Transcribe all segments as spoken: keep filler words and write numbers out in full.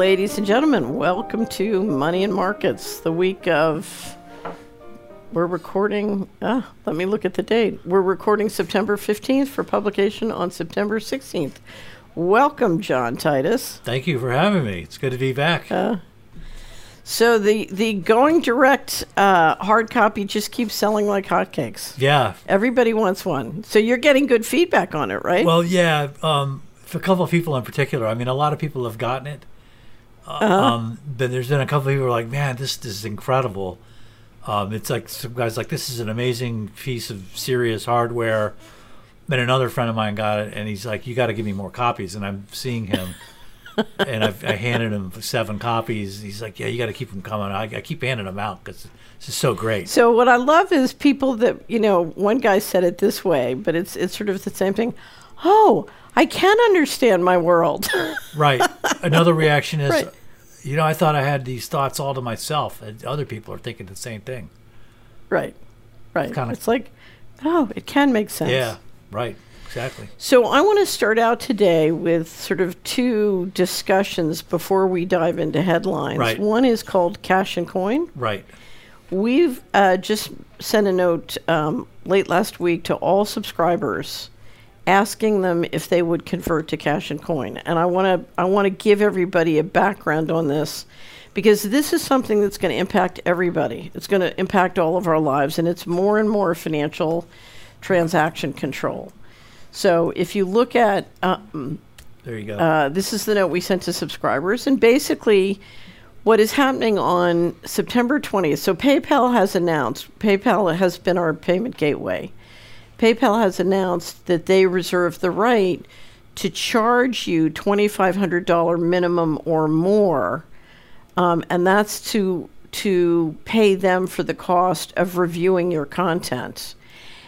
Ladies and gentlemen, welcome to Money and Markets, the week of, we're recording, ah, let me look at the date. We're recording September fifteenth for publication on September sixteenth. Welcome, John Titus. Thank you for having me. It's good to be back. Uh, so the, the Going Direct uh, hard copy just keeps selling like hotcakes. Yeah. Everybody wants one. So you're getting good feedback on it, right? Well, yeah. Um, for a couple of people in particular, I mean, a lot of people have gotten it. Uh, uh-huh. um, but there's been a couple of people who are like, man, this, this is incredible. Um, it's like some guys like, this is an amazing piece of serious hardware. Then another friend of mine got it, and he's like, you got to give me more copies. And I'm seeing him, and I've, I handed him seven copies. He's like, yeah, you got to keep them coming. I, I keep handing them out because this is so great. So what I love is people that, you know, one guy said it this way, but it's it's sort of the same thing. Oh, I can understand my world. Right. Another reaction is, right. you know, I thought I had these thoughts all to myself, and other people are thinking the same thing. Right. Right. Kinda, it's like, oh, it can make sense. Yeah. Right. Exactly. So I want to start out today with sort of two discussions before we dive into headlines. Right. One is called Cash and Coin. Right. We've uh, just sent a note um, late last week to all subscribers asking them if they would convert to Cash and Coin. And I want to I want to give everybody a background on this, because this is something that's going to impact everybody. It's going to impact all of our lives, and it's more and more financial transaction control. So if you look at, um, there you go. Uh, this is the note we sent to subscribers, and basically what is happening on September twentieth. So PayPal has announced, PayPal has been our payment gateway. PayPal has announced that they reserve the right to charge you twenty-five hundred dollars minimum or more, um, and that's to to pay them for the cost of reviewing your content.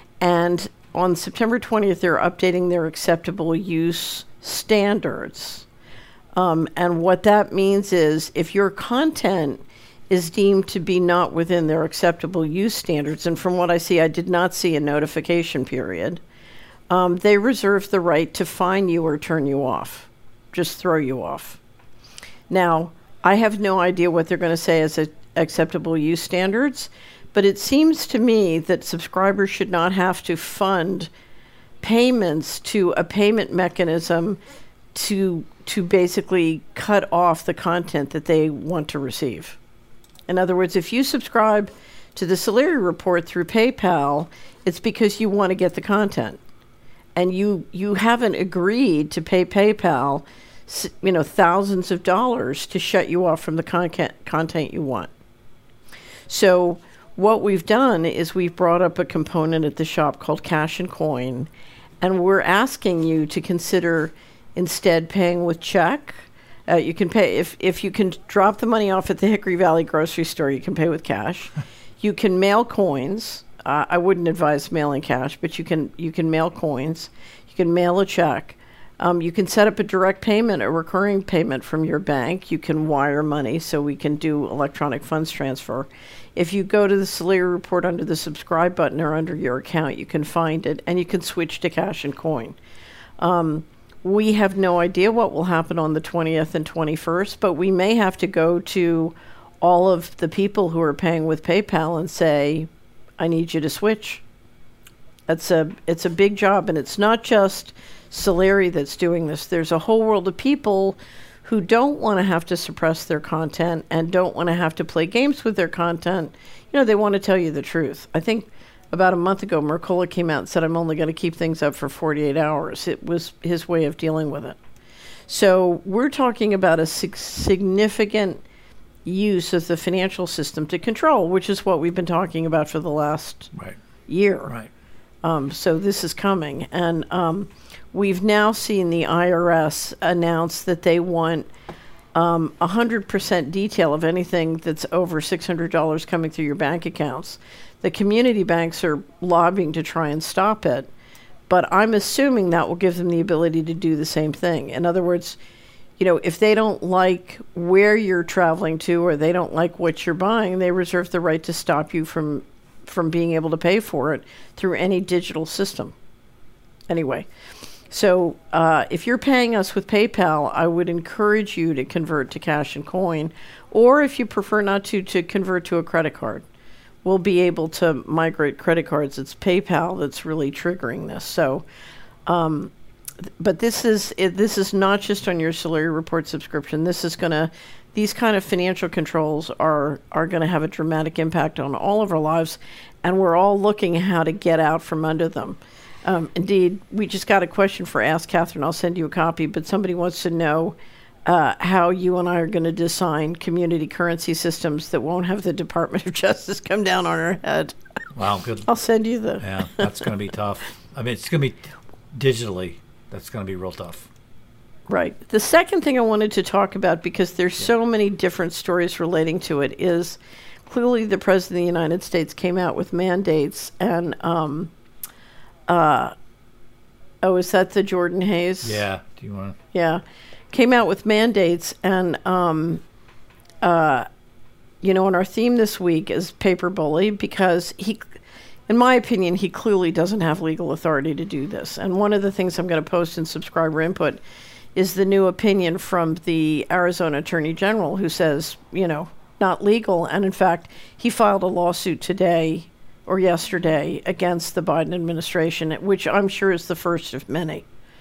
And on September twentieth, they're updating their acceptable use standards. Um, and what that means is if your content is deemed to be not within their acceptable use standards, and from what I see, I did not see a notification period, um, they reserve the right to fine you or turn you off, just throw you off. Now, I have no idea what they're going to say as a, acceptable use standards, but it seems to me that subscribers should not have to fund payments to a payment mechanism to to basically cut off the content that they want to receive. In other words, if you subscribe to the Solari Report through PayPal, it's because you want to get the content. And you you haven't agreed to pay PayPal, you know, thousands of dollars to shut you off from the content content you want. So what we've done is we've brought up a component at the shop called Cash and Coin, and we're asking you to consider instead paying with check. Uh, you can pay, if, if you can drop the money off at the Hickory Valley grocery store, you can pay with cash. You can mail coins. Uh, I wouldn't advise mailing cash, but you can you can mail coins. You can mail a check. Um, you can set up a direct payment, a recurring payment from your bank. You can wire money, so we can do electronic funds transfer. If you go to the Solari Report under the subscribe button or under your account, you can find it, and you can switch to Cash and Coin. Um, we have no idea what will happen on the twentieth and twenty-first, but we may have to go to all of the people who are paying with PayPal and say, I need you to switch. That's a, it's a big job, and it's not just Solari that's doing this. There's a whole world of people who don't want to have to suppress their content and don't want to have to play games with their content. You know, they want to tell you the truth. I think about a month ago, Mercola came out and said, I'm only going to keep things up for forty-eight hours. It was his way of dealing with it. So we're talking about a sig- significant use of the financial system to control, which is what we've been talking about for the last right. year. Right. Um, so this is coming. And um, we've now seen the I R S announce that they want um, one hundred percent detail of anything that's over six hundred dollars coming through your bank accounts. The community banks are lobbying to try and stop it, but I'm assuming that will give them the ability to do the same thing. In other words, you know, if they don't like where you're traveling to or they don't like what you're buying, they reserve the right to stop you from from being able to pay for it through any digital system. Anyway, So uh, if you're paying us with PayPal, I would encourage you to convert to cash and coin, or if you prefer not to, to convert to a credit card. We'll be able to migrate credit cards. It's PayPal that's really triggering this. So, um, but this is it, this is not just on your Solari Report subscription. This is going to, these kind of financial controls are are going to have a dramatic impact on all of our lives, and we're all looking at how to get out from under them. Um, indeed, we just got a question for Ask Catherine. I'll send you a copy, but somebody wants to know uh, how you and I are going to design community currency systems that won't have the Department of Justice come down on our head. Wow, good. I'll send you the... Yeah, that's going to be tough. I mean, it's going to be digitally. That's going to be real tough. Right. The second thing I wanted to talk about, because there's yeah. so many different stories relating to it, is clearly the President of the United States came out with mandates and... Um, Uh, oh, is that the Jordan Hayes? Yeah. Do you want to? Yeah. Came out with mandates, and, um, uh, you know, and our theme this week is Paper Bully, because he, in my opinion, he clearly doesn't have legal authority to do this. And one of the things I'm going to post in subscriber input is the new opinion from the Arizona Attorney General, who says, you know, not legal. And in fact, he filed a lawsuit today or yesterday against the Biden administration, which I'm sure is the first of many.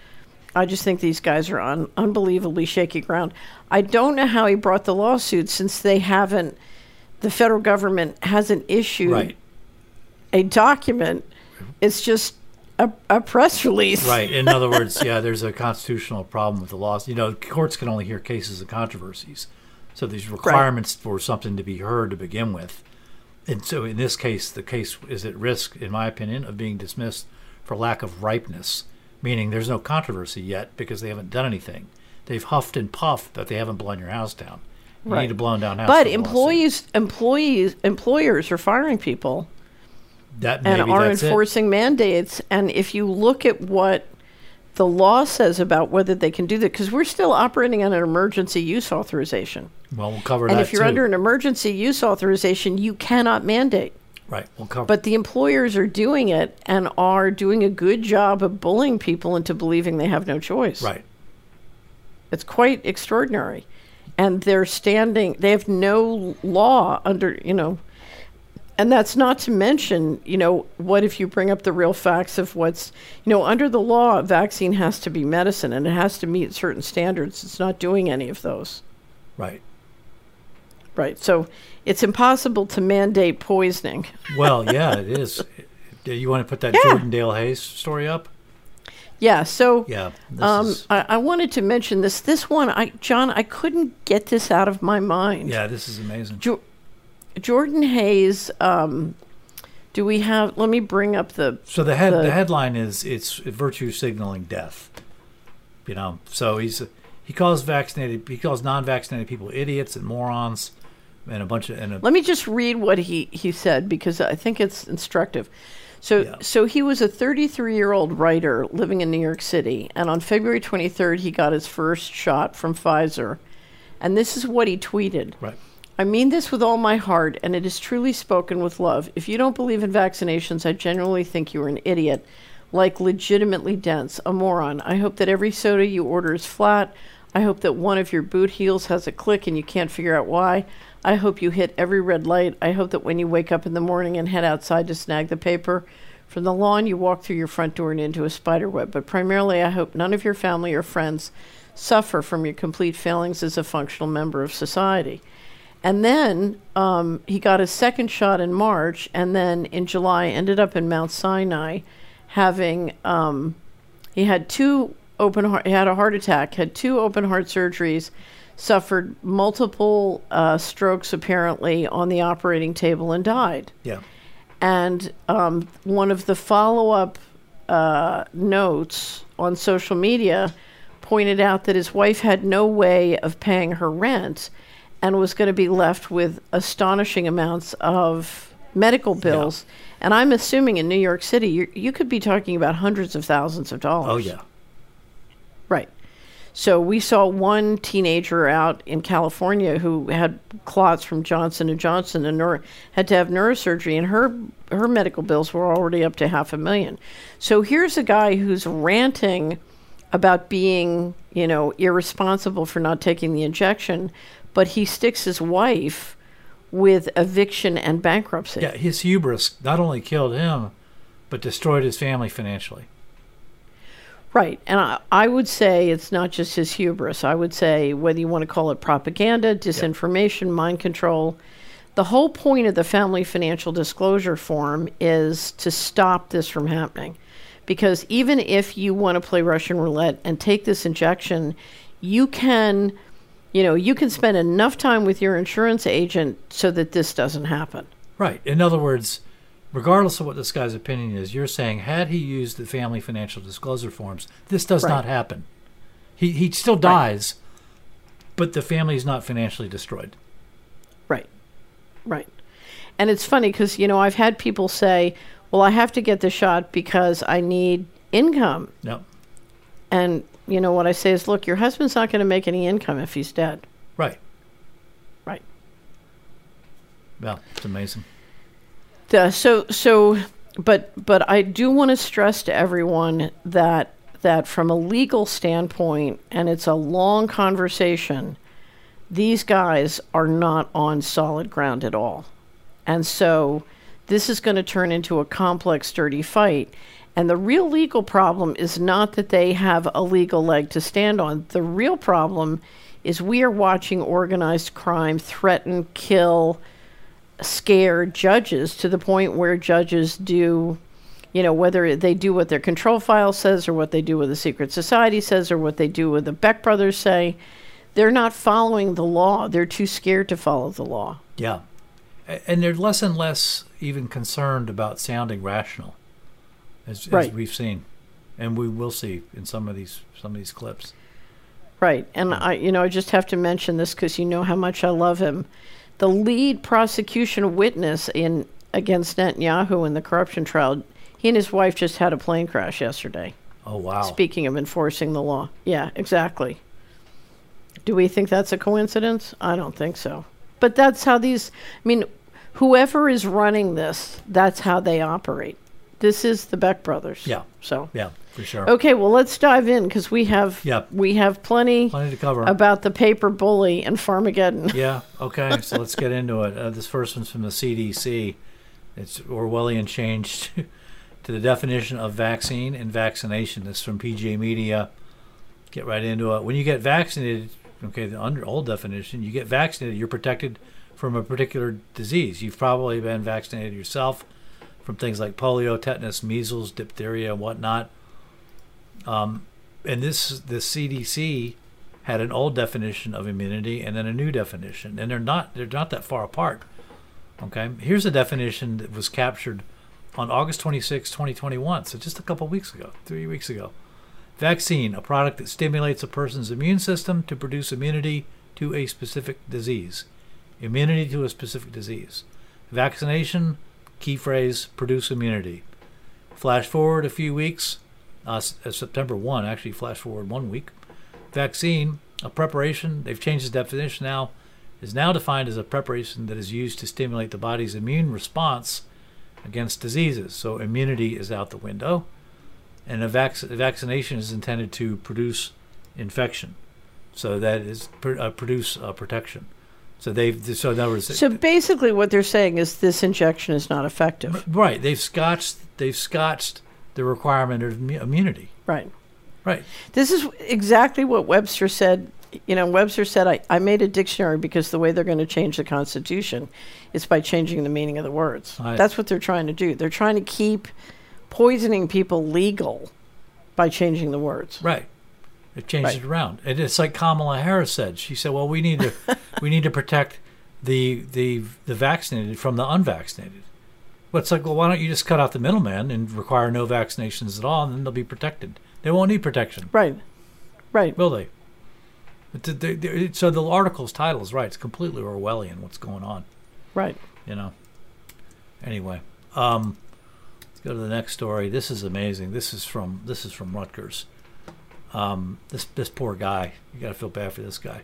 I just think these guys are on unbelievably shaky ground. I don't know how he brought the lawsuit, since they haven't, the federal government hasn't issued right. a document. It's just a, a press release. Right. In other words, yeah, there's a constitutional problem with the laws. You know, courts can only hear cases of controversies. So these requirements right. for something to be heard to begin with. And so in this case, the case is at risk, in my opinion, of being dismissed for lack of ripeness, meaning there's no controversy yet because they haven't done anything. They've huffed and puffed, but they haven't blown your house down. You right. need a blown down house. But employees, employees, employers are firing people that and maybe are that's enforcing it. mandates. And if you look at what the law says about whether they can do that, because we're still operating on an emergency use authorization. Well, we'll cover and that, if you're too. under an emergency use authorization, you cannot mandate. Right, we'll cover. But the employers are doing it and are doing a good job of bullying people into believing they have no choice. Right. It's quite extraordinary. And they're standing, they have no law under, you know, and that's not to mention, you know, what if you bring up the real facts of what's, you know, under the law, a vaccine has to be medicine and it has to meet certain standards. It's not doing any of those. Right. Right. So it's impossible to mandate poisoning. Well, yeah, it is. You want to put that yeah. Jordan Dale Hayes story up? Yeah. So yeah, this um, is... I, I wanted to mention this. This one, I John, I couldn't get this out of my mind. Yeah, this is amazing. Jo- Jordan Hayes, um, do we have, let me bring up the... So the head, the, the headline is, it's virtue signaling death. You know, so he's, he calls vaccinated, he calls non-vaccinated people idiots and morons and a bunch of... And a, let me just read what he, he said, because I think it's instructive. So, yeah. so he was a thirty-three-year-old writer living in New York City, and on February twenty-third, he got his first shot from Pfizer. And this is what he tweeted. Right. I mean this with all my heart, and it is truly spoken with love. If you don't believe in vaccinations, I genuinely think you are an idiot, like legitimately dense, a moron. I hope that every soda you order is flat. I hope that one of your boot heels has a click and you can't figure out why. I hope you hit every red light. I hope that when you wake up in the morning and head outside to snag the paper from the lawn, you walk through your front door and into a spider web. But primarily, I hope none of your family or friends suffer from your complete failings as a functional member of society. And then um, he got his second shot in March, and then in July ended up in Mount Sinai, having um, he had two open heart, he had a heart attack, had two open heart surgeries, suffered multiple uh, strokes apparently on the operating table, and died. Yeah. And um, one of the follow-up uh, notes on social media pointed out that his wife had no way of paying her rent and was going to be left with astonishing amounts of medical bills. Yeah. And I'm assuming in New York City, you you could be talking about hundreds of thousands of dollars. Oh, yeah. Right. So we saw one teenager out in California who had clots from Johnson and Johnson and neuro, had to have neurosurgery, and her her medical bills were already up to half a million. So here's a guy who's ranting about being, you know, irresponsible for not taking the injection, but he sticks his wife with eviction and bankruptcy. Yeah, his hubris not only killed him, but destroyed his family financially. Right. And I, I would say it's not just his hubris. I would say whether you want to call it propaganda, disinformation, yep. mind control, the whole point of the Family Financial Disclosure Form is to stop this from happening. Because even if you want to play Russian roulette and take this injection, you can, you know, you can spend enough time with your insurance agent so that this doesn't happen. Right. In other words, regardless of what this guy's opinion is, you're saying had he used the Family Financial Disclosure Forms, this does right. not happen. He he still dies, right. but the family is not financially destroyed. Right. Right. And it's funny because, you know, I've had people say, well, I have to get the shot because I need income. Yep. And, you know, what I say is, look, your husband's not going to make any income if he's dead. Right. Right. Well, it's amazing. Uh, so, so, but, but I do want to stress to everyone that, that from a legal standpoint, and it's a long conversation, these guys are not on solid ground at all. And so this is going to turn into a complex, dirty fight. And the real legal problem is not that they have a legal leg to stand on. The real problem is we are watching organized crime threaten, kill, scare judges to the point where judges do, you know, whether they do what their control file says or what they do what the secret society says or what they do what the Beck brothers say. They're not following the law. They're too scared to follow the law. Yeah. And they're less and less even concerned about sounding rational, as, right. as we've seen. And we will see in some of these some of these clips. Right. And, I, you know, I just have to mention this because you know how much I love him. The lead prosecution witness in against Netanyahu in the corruption trial, he and his wife just had a plane crash yesterday. Oh, wow. Speaking of enforcing the law. Yeah, exactly. Do we think that's a coincidence? I don't think so. But that's how these, I mean, whoever is running this, that's how they operate. This is the Beck brothers. Yeah. So. Yeah, for sure. Okay, well, let's dive in because we have yep. we have plenty, plenty to cover about the paper bully and Farmageddon. Yeah, okay, so let's get into it. Uh, this first one's from the C D C. It's Orwellian change to the definition of vaccine and vaccination. This is from P G A Media. Get right into it. When you get vaccinated, okay, the under, old definition, you get vaccinated, you're protected from a particular disease. You've probably been vaccinated yourself from things like polio, tetanus, measles, diphtheria, and whatnot. Um, and this, the C D C had an old definition of immunity and then a new definition, and they're not they're not that far apart. Okay, here's a definition that was captured on August twenty-sixth, twenty twenty-one, so just a couple weeks ago, three weeks ago. Vaccine, a product that stimulates a person's immune system to produce immunity to a specific disease. Immunity to a specific disease. Vaccination, key phrase, produce immunity. Flash forward a few weeks, uh, September first, actually flash forward one week. Vaccine, a preparation, they've changed the definition now, is now defined as a preparation that is used to stimulate the body's immune response against diseases. So immunity is out the window. And a vac- vaccination is intended to produce infection. So that is pr- uh, produce uh, protection. So they've so in other words, So basically, what they're saying is this injection is not effective. Right. They've scotched. They've scotched the requirement of immu- immunity. Right. Right. This is exactly what Webster said. You know, Webster said, I, I made a dictionary because the way they're going to change the Constitution is by changing the meaning of the words. Right. That's what they're trying to do. They're trying to keep poisoning people legal by changing the words. Right. It changed Right. it around. And it's like Kamala Harris said. She said, "Well, we need to we need to protect the the the vaccinated from the unvaccinated." Well, it's like, well, why don't you just cut out the middleman and require no vaccinations at all, and then they'll be protected. They won't need protection. Right. Right. Will they? But the, the, the, so the article's title is right. It's completely Orwellian what's going on. Right. You know. Anyway, um, let's go to the next story. This is amazing. This is from this is from Rutgers. Um, this this poor guy. You got to feel bad for this guy.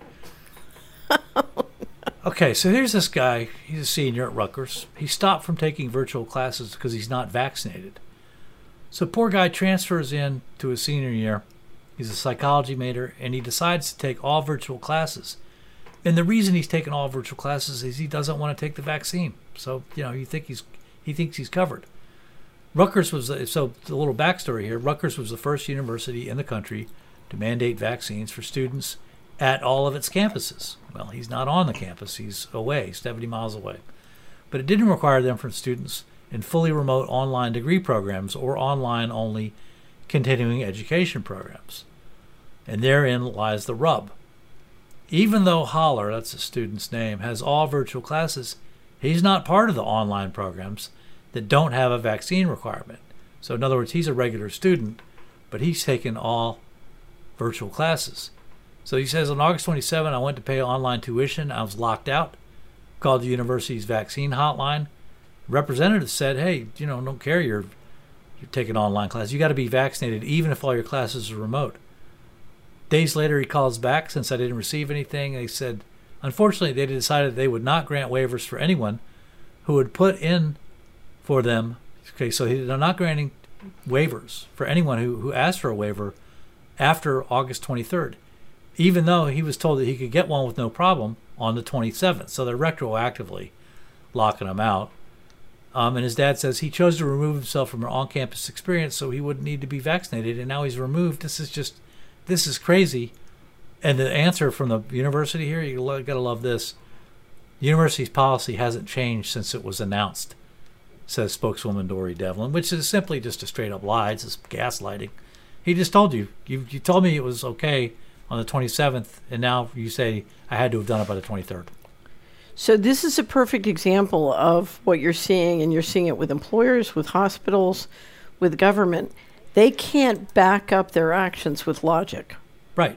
Okay, so here's this guy. He's a senior at Rutgers. He stopped from taking virtual classes because he's not vaccinated. So poor guy transfers in to his senior year, He's a psychology major, and he decides to take all virtual classes. And the reason he's taking all virtual classes is he doesn't want to take the vaccine. So, you know, you think he's he thinks he's covered. Rutgers was, so a little backstory here, Rutgers was the first university in the country to mandate vaccines for students at all of its campuses. Well, he's not on the campus, he's away, seventy miles away. But it didn't require them from students in fully remote online degree programs or online-only continuing education programs. And therein lies the rub. Even though Holler, that's the student's name, has all virtual classes, he's not part of the online programs that don't have a vaccine requirement. So in other words, he's a regular student, but he's taken all virtual classes. So he says, on August twenty-seventh, I went to pay online tuition. I was locked out. Called the university's vaccine hotline. Representative said, hey, you know, don't care you're, you're taking online classes. You got to be vaccinated even if all your classes are remote. Days later, he calls back, since I didn't receive anything. They said, unfortunately, they decided they would not grant waivers for anyone who would put in for them. Okay, so they're not granting waivers for anyone who, who asked for a waiver after August twenty-third, even though he was told that he could get one with no problem on the twenty-seventh. So they're retroactively locking him out. Um, and his dad says he chose to remove himself from an on-campus experience so he wouldn't need to be vaccinated, and now he's removed. This is just, this is crazy. And the answer from the university here, you got to love this. The university's policy hasn't changed since it was announced, says spokeswoman Dory Devlin, which is simply just a straight-up lie. It's just gaslighting. He just told you. You you told me it was okay on the twenty-seventh, and now you say I had to have done it by the twenty-third. So this is a perfect example of what you're seeing, and you're seeing it with employers, with hospitals, with government. They can't back up their actions with logic. Right.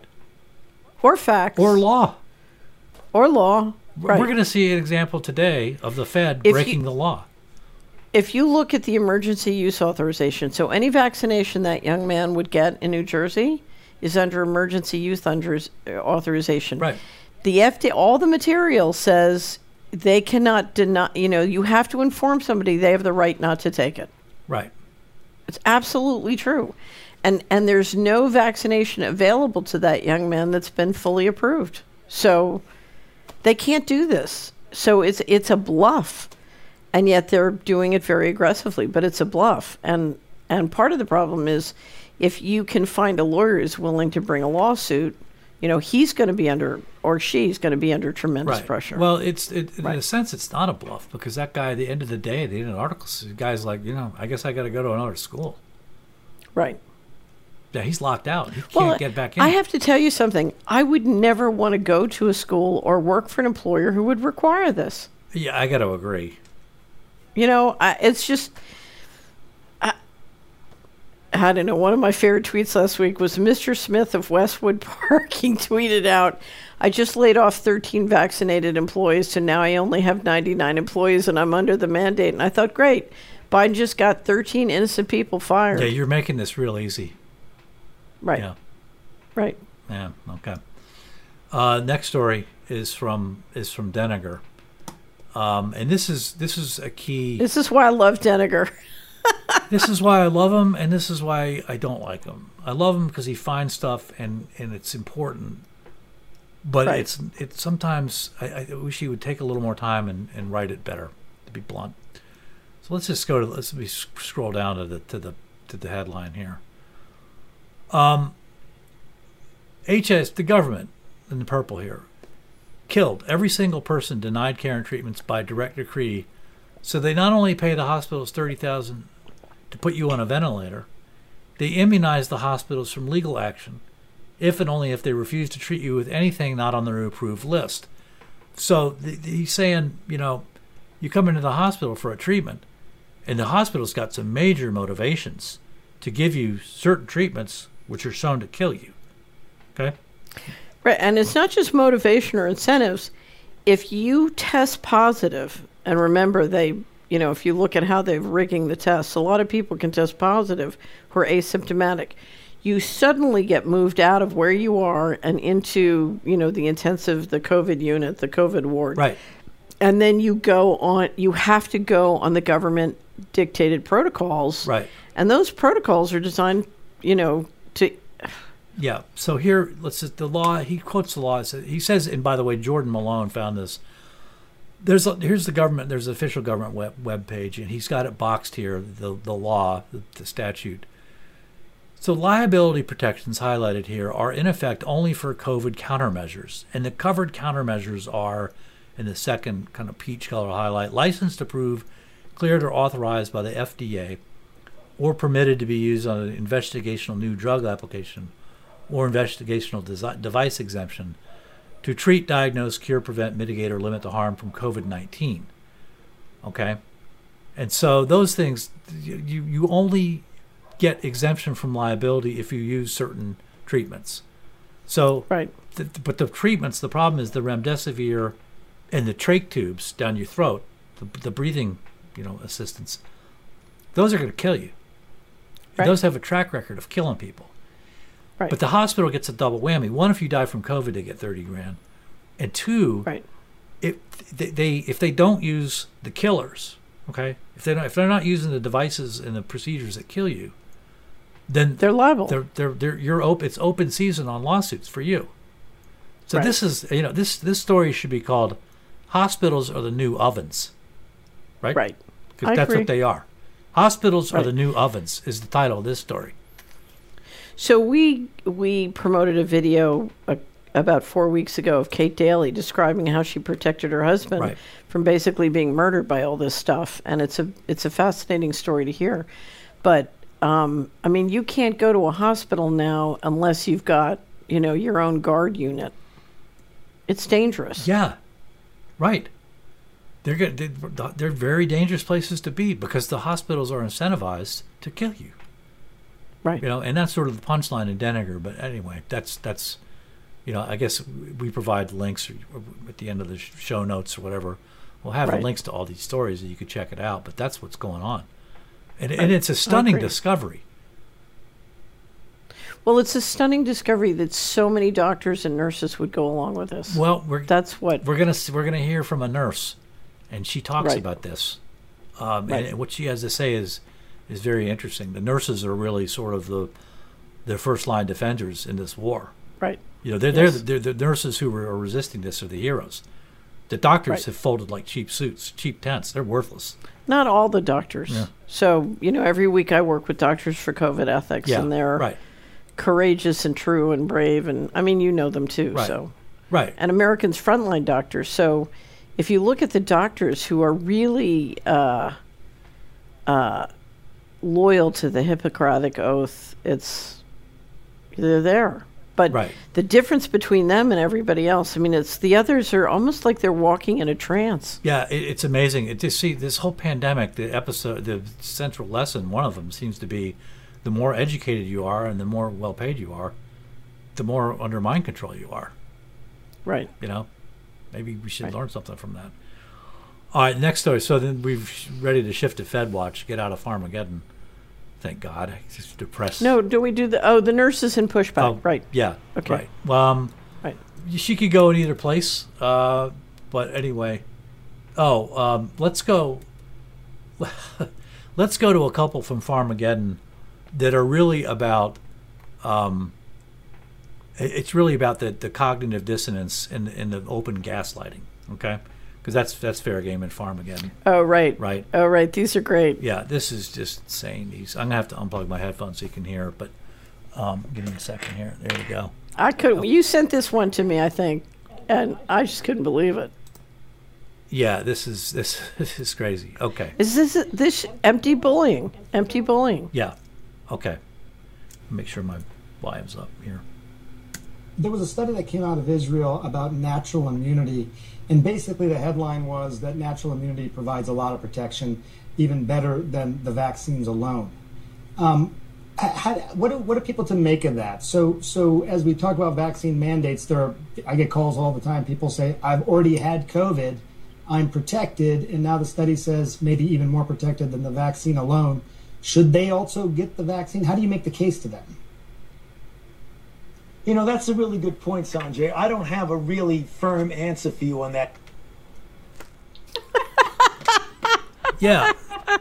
Or facts. Or law. Or law. Right. We're going to see an example today of the Fed If breaking you- the law. If you look at the emergency use authorization, so any vaccination that young man would get in New Jersey is under emergency use under, authorization. Right. The F D A, all the material says they cannot deny, you know, you have to inform somebody they have the right not to take it. Right. It's absolutely true. And and there's no vaccination available to that young man that's been fully approved. So they can't do this. So it's it's a bluff. And yet they're doing it very aggressively, but it's a bluff. And and part of the problem is if you can find a lawyer who's willing to bring a lawsuit, you know, he's going to be under, or she's going to be under tremendous Right. pressure. Well, it's it, in Right. a sense, it's not a bluff, because that guy, at the end of the day, at the end of the article, the guy's like, you know, I guess I got to go to another school. Right. Yeah, he's locked out. He can't Well, get back in. I have to tell you something. I would never want to go to a school or work for an employer who would require this. yeah, I got to agree. You know, I, it's just, I, I don't know. One of my favorite tweets last week was Mister Smith of Westwood Parking tweeted out, I just laid off thirteen vaccinated employees, so now I only have ninety-nine employees and I'm under the mandate. And I thought, great, Biden just got thirteen innocent people fired. Yeah, you're making this real easy. Right. Yeah. Right. Yeah. Okay. Uh, next story is from is from Deniger, um, and this is this is a key. This is why I love Deniger. This is why I love him, and this is why I don't like him. I love him because he finds stuff, and, and it's important. But Right. it's it's sometimes I, I wish he would take a little more time and, and write it better, to be blunt. So let's just go to let's be scroll down to the to the to the headline here. Um. H S the government in the purple here killed every single person denied care and treatments by direct decree. So they not only pay the hospitals thirty thousand dollars to put you on a ventilator, they immunize the hospitals from legal action, if and only if they refuse to treat you with anything not on their approved list. So th- he's saying, you know, you come into the hospital for a treatment, and the hospital's got some major motivations to give you certain treatments which are shown to kill you. Okay? Right, and it's not just motivation or incentives. If you test positive, and remember they, you know, if you look at how they're rigging the tests, a lot of people can test positive who are asymptomatic. You suddenly get moved out of where you are and into, you know, the intensive, the COVID unit, the COVID ward. Right. And then you go on, you have to go on the government dictated protocols. Right. And those protocols are designed, you know, to Yeah. So here, let's the law. He quotes the law. He says, and by the way, Jordan Malone found this. There's a, here's the government. There's an official government web, web page, and he's got it boxed here. The the law, the, the statute. So liability protections highlighted here are in effect only for COVID countermeasures, and the covered countermeasures are, in the second kind of peach color highlight, licensed, approved, cleared, or authorized by the F D A, or permitted to be used on an investigational new drug application or investigational desi- device exemption to treat, diagnose, cure, prevent, mitigate, or limit the harm from COVID nineteen. Okay? And so those things, you, you only get exemption from liability if you use certain treatments. So, right. th- but the treatments, the problem is the remdesivir and the trach tubes down your throat, the, the breathing, you know, assistance, those are going to kill you. Right. Those have a track record of killing people. Right. But the hospital gets a double whammy. One, if you die from COVID, they get thirty grand. And two, right. if they, they if they don't use the killers, okay, if they don't, if they're not using the devices and the procedures that kill you, then they're liable. They're they're, they're you're open. It's open season on lawsuits for you. So right. this is you know this this story should be called "Hospitals Are the New Ovens," right? Right. Because that's agree. what they are. Hospitals right. are the new ovens is the title of this story. So we we promoted a video uh, about four weeks ago of Kate Daly describing how she protected her husband right. from basically being murdered by all this stuff, and it's a it's a fascinating story to hear. But um, I mean, you can't go to a hospital now unless you've got you know your own guard unit. It's dangerous. Yeah, right. They're good. They're very dangerous places to be because the hospitals are incentivized to kill you. Right. You know, and that's sort of the punchline in Denninger. But anyway, that's that's, you know, I guess we provide links at the end of the show notes or whatever. We'll have right. the links to all these stories and you can check it out. But that's what's going on, and and it's a stunning discovery. Well, it's a stunning discovery that so many doctors and nurses would go along with this. Well, we're that's what we're gonna we're gonna hear from a nurse, and she talks right. about this, um, right. and what she has to say is. is very interesting. The nurses are really sort of the the first line defenders in this war. Right. You know, they're yes. they're, they're the nurses who are resisting this are the heroes. The doctors right. have folded like cheap suits, cheap tents. They're worthless. Not all the doctors. Yeah. So, you know, every week I work with Doctors for COVID Ethics, yeah, and they're right. courageous and true and brave. And I mean, you know them too. Right. So, right. And Americans Frontline Doctors. So, if you look at the doctors who are really uh, uh, loyal to the Hippocratic Oath, it's they're there. But right. the difference between them and everybody else, I mean, it's the others are almost like they're walking in a trance. Yeah, it, it's amazing. It, to see this whole pandemic, the episode, the central lesson, one of them seems to be the more educated you are and the more well-paid you are, the more under mind control you are. Right. You know, maybe we should right. learn something from that. All right, next story. So then we're ready to shift to FedWatch, get out of Farmageddon. Thank God. I'm just depressed. No, do we do the oh the nurses in pushback? Oh, right. Yeah. Okay. Right. Um, right. She could go in either place. Uh, but anyway, oh, um, let's go. Let's go to a couple from Farmageddon that are really about. Um, it's really about the, the cognitive dissonance and in, in the open gaslighting. Okay. Because that's that's fair game in Farmageddon. Oh right, right. Oh right, these are great. Yeah, this is just insane. These I'm gonna have to unplug my headphones so you can hear. But um, give me a second here. There you go. I could. Oh. You sent this one to me, I think, and I just couldn't believe it. Yeah, this is this, this is crazy. Okay. Is this this empty bullying? Empty bullying. Yeah. Okay. Make sure my volume's up here. There was a study that came out of Israel about natural immunity. And basically the headline was that natural immunity provides a lot of protection, even better than the vaccines alone. Um, how, what, are, what are people to make of that? So, so as we talk about vaccine mandates, there are, I get calls all the time. People say, I've already had COVID, I'm protected, and now the study says maybe even more protected than the vaccine alone. Should they also get the vaccine? How do you make the case to them? You know, that's a really good point, Sanjay. I don't have a really firm answer for you on that. Yeah.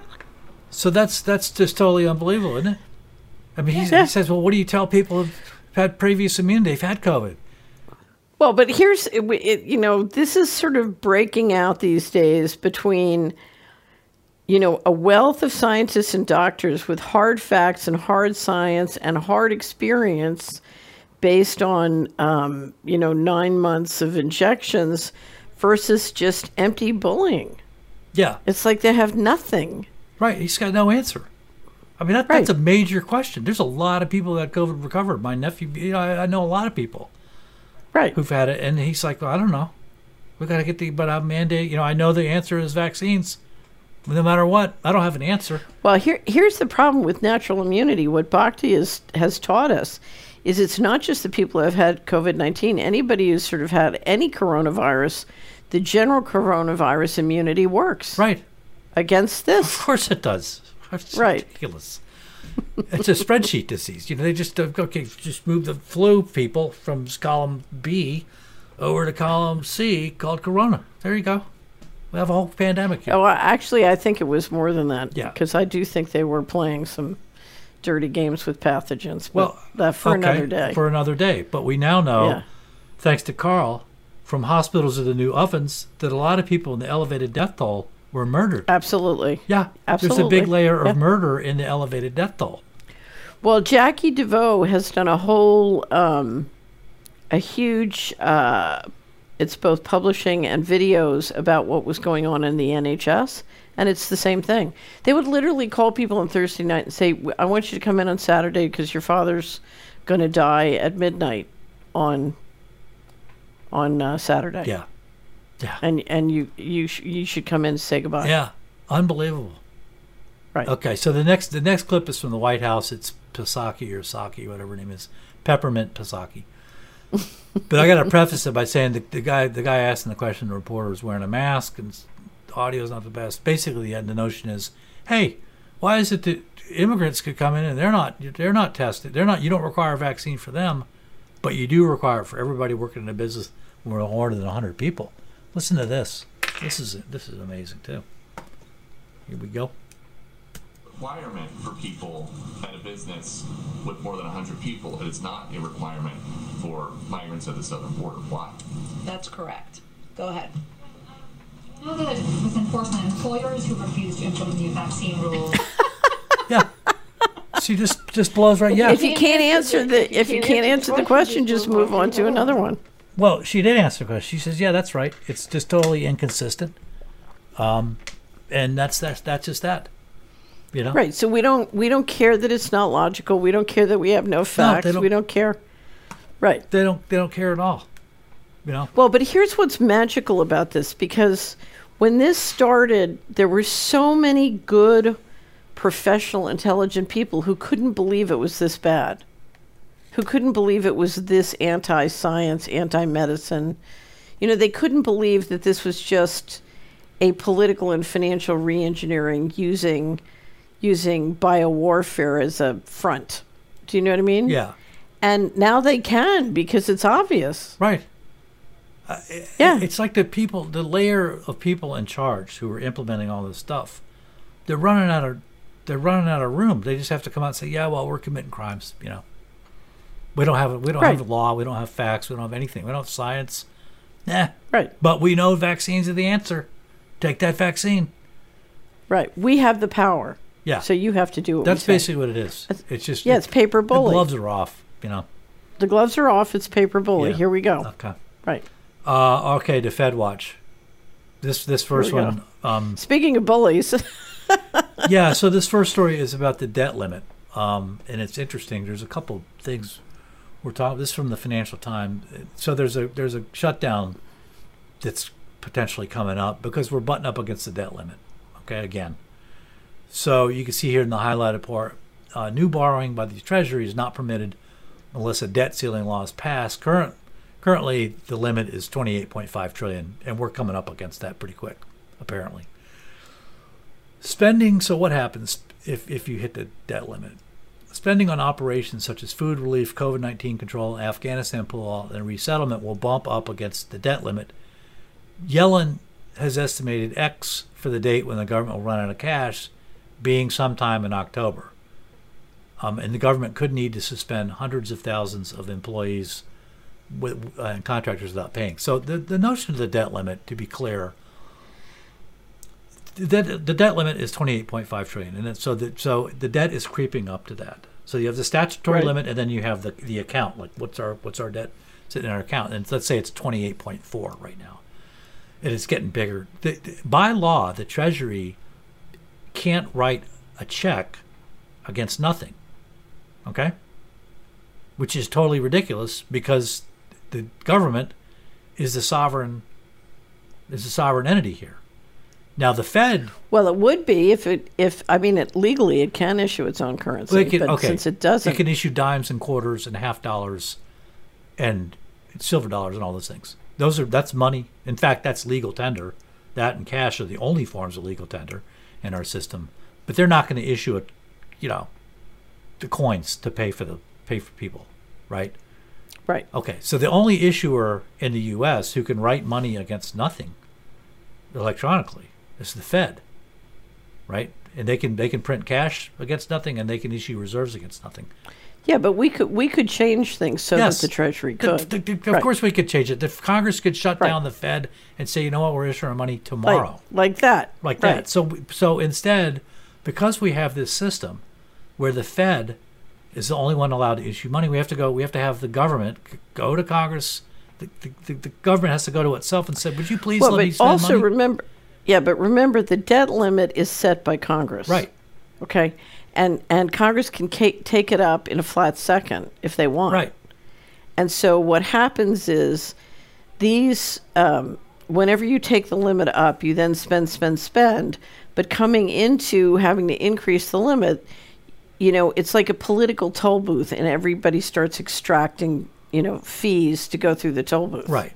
So that's that's just totally unbelievable, isn't it? I mean, he, he says, well, what do you tell people if had previous immunity. They've had COVID. Well, but here's, it, it, you know, this is sort of breaking out these days between, you know, a wealth of scientists and doctors with hard facts and hard science and hard experience based on, um, you know, nine months of injections versus just empty bullying. Yeah. It's like they have nothing. Right. He's got no answer. I mean, that, Right. that's a major question. There's a lot of people that COVID recovered. My nephew, you know, I, I know a lot of people Right. who've had it, and he's like, well, I don't know. We got to get the, but I mandate, you know, I know the answer is vaccines. No matter what, I don't have an answer. Well, here here's the problem with natural immunity. What Bhakti is, has taught us is it's not just the people who have had COVID nineteen. Anybody who's sort of had any coronavirus, the general coronavirus immunity works Right. against Of this. course it does. It's Right. ridiculous. It's a spreadsheet disease. You know, they just, uh, okay, just move the flu people from column B over to column C called corona. There you go. We have a whole pandemic here. Oh, well, actually, I think it was more than that. Yeah. Because I do think they were playing some dirty games with pathogens. But Well, that for okay, another day. For another day. But we now know, Yeah. thanks to Carl, from hospitals of the new ovens, that a lot of people in the elevated death toll were murdered. Absolutely. Yeah, there's a Absolutely. big layer of Yeah. murder in the elevated death toll. Well, Jackie DeVoe has done a whole, um, a huge, uh, it's both publishing and videos about what was going on in the N H S. And it's the same thing. They would literally call people on Thursday night and say, I want you to come in on Saturday because your father's going to die at midnight on on uh, Saturday. Yeah, yeah, And and you you sh- you should come in and say goodbye. yeah, unbelievable. Right. Okay, so the next the next clip is from the White House. It's Psaki or Saki, whatever her name is, Peppermint Psaki. But I got to preface it by saying the, the guy the guy asking the question, the reporter is wearing a mask and the audio's not the best. Basically, the, the notion is, hey, why is it that immigrants could come in and they're not they're not tested? They're not. You don't require a vaccine for them, but you do require it for everybody working in a business where there are more than a hundred people. Listen to this. This is this is amazing too. Here we go. Requirement for people at a business with more than one hundred people. It is not a requirement for migrants at the southern border. Why? That's correct. Go ahead. I know that with enforcement, employers who refuse to implement the vaccine rules. Yeah. She just just blows right. Yeah. If you can't answer the if you can't answer the question, just move on to another one. Well, she did answer the question. She says, "Yeah, that's right. It's just totally inconsistent." Um, and that's that's that's just that. You know. Right. So we don't we don't care that it's not logical. We don't care that we have no facts. don't- we don't care. Right. They don't they don't care at all. You know. Well, but here's what's magical about this, because when this started, there were so many good, professional, intelligent people who couldn't believe it was this bad, who couldn't believe it was this anti-science, anti-medicine. You know, they couldn't believe that this was just a political and financial re-engineering using using biowarfare as a front. Do you know what I mean? Yeah. And now they can, because it's obvious. Right. Yeah. It's like the people, the layer of people in charge who are implementing all this stuff. They're running out of, they're running out of room. They just have to come out and say, "Yeah, well, we're committing crimes." You know, we don't have, we don't Right. have law, we don't have facts, we don't have anything, we don't have science. Nah. Right. But we know vaccines are the answer. Take that vaccine. Right. We have the power. Yeah. So you have to do what That's we say. basically what it is. It's just Yeah, it's paper the bully. gloves are off. You know. The gloves are off. It's paper bully. Yeah. Here we go. Okay. Right. Uh, okay, to FedWatch. This this first we go. one. Um, Speaking of bullies, yeah, so this first story is about the debt limit, um, and it's interesting. There's a couple things we're talking. This is from the Financial Times. So there's a there's a shutdown that's potentially coming up because we're butting up against the debt limit. Okay, again. So you can see here in the highlighted part, uh, new borrowing by the Treasury is not permitted unless a debt ceiling law is passed. Current currently the limit is twenty-eight point five trillion dollars, and we're coming up against that pretty quick, apparently. Spending, so what happens if, if you hit the debt limit? Spending on operations such as food relief, COVID nineteen control, Afghanistan pull-out, and resettlement will bump up against the debt limit. Yellen has estimated X for the date when the government will run out of cash, being sometime in October. Um, and the government could need to suspend hundreds of thousands of employees with, uh, and contractors without paying. So the, the notion of the debt limit, to be clear, the, the debt limit is twenty-eight point five trillion dollars. And so the, so the debt is creeping up to that. So you have the statutory Right. limit, and then you have the, the account, like what's our what's our debt sitting in our account. And let's say it's twenty-eight point four right now. And it's getting bigger. The, the, by law, the Treasury can't write a check against nothing. Okay? Which is totally ridiculous because the government is the sovereign is the sovereign entity here. Now the Fed, Well, it would be if it if I mean it legally it can issue its own currency, well, it can, but okay, since it doesn't, it can issue dimes and quarters and half dollars and silver dollars and all those things. Those are that's money. In fact, that's legal tender. That and cash are the only forms of legal tender in our system. But they're not going to issue it, you know, the coins to pay for the pay for people, right? right. Okay, so the only issuer in the U S who can write money against nothing electronically is the Fed, right? And they can they can print cash against nothing, and they can issue reserves against nothing. Yeah, but we could we could change things so Yes. that the Treasury The- could. the- the- of Right. course, we could change it. The Congress could shut Right. down the Fed and say, you know what, we're issuing money tomorrow, like, like that, like right. that. So we- so instead, because we have this system where the Fed is the only one allowed to issue money, we have to go. We have to have the government c- go to Congress. The, the, the, the government has to go to itself and say, would you please Well, let me but spend also money? remember, yeah, but remember the debt limit is set by Congress, Right. Okay, and and Congress can ca- take it up in a flat second if they want, Right. And so what happens is these, um, whenever you take the limit up, you then spend, spend, spend. But coming into having to increase the limit, you know, it's like a political toll booth, and everybody starts extracting, you know, fees to go through the toll booth. Right.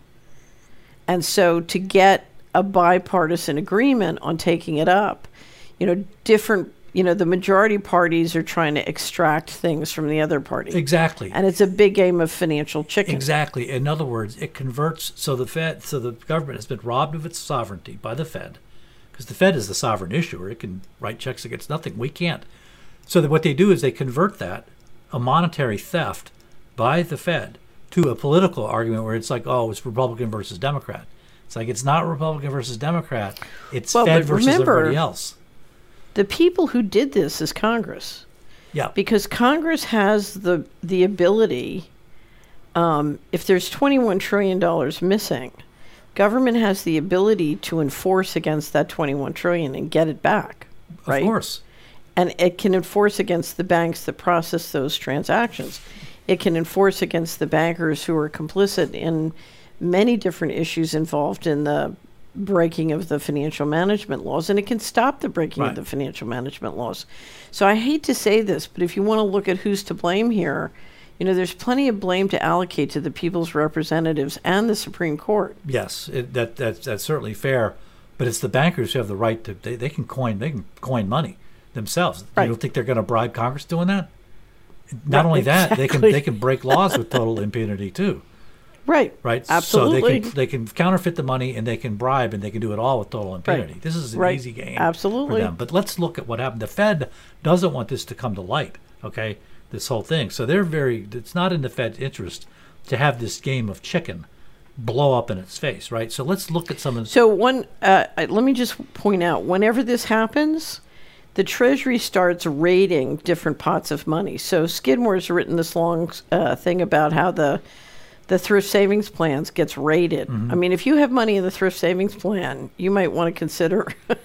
And so to get a bipartisan agreement on taking it up, you know, different, you know, the majority parties are trying to extract things from the other party. Exactly. And it's a big game of financial chicken. Exactly. In other words, it converts. So the Fed, so the government has been robbed of its sovereignty by the Fed, because the Fed is the sovereign issuer. It can write checks against nothing. We can't. So that what they do is they convert that, a monetary theft by the Fed, to a political argument where it's like, oh, it's Republican versus Democrat. It's like it's not Republican versus Democrat. It's Well, Fed but versus remember- everybody else. The people who did this is Congress, Yeah. because Congress has the the ability. Um, if there's twenty-one trillion dollars missing, government has the ability to enforce against that twenty-one trillion dollars and get it back. Right? Of course. And it can enforce against the banks that process those transactions. It can enforce against the bankers who are complicit in many different issues involved in the breaking of the financial management laws, and it can stop the breaking Right. of the financial management laws. So I hate to say this, but if you want to look at who's to blame here, you know, there's plenty of blame to allocate to the people's representatives and the Supreme Court. Yes, it, that that's that's certainly fair, but it's the bankers who have the right to. They, they can coin they can coin money themselves. Right. You don't think they're going to bribe Congress doing that? Not Right, only that, they can exactly. they can break laws with total impunity too. Right. Right. Absolutely. So they can they can counterfeit the money, and they can bribe, and they can do it all with total impunity. This is an Right. easy game. Absolutely. For them. But let's look at what happened. The Fed doesn't want this to come to light. Okay, this whole thing. So they're very. It's not in the Fed's interest to have this game of chicken blow up in its face. Right. So let's look at some of. So one, uh, I- let me just point out, whenever this happens, the Treasury starts raiding different pots of money. So Skidmore's written this long uh, thing about how the the thrift savings plans gets raided. I mean, if you have money in the thrift savings plan, you might want to consider.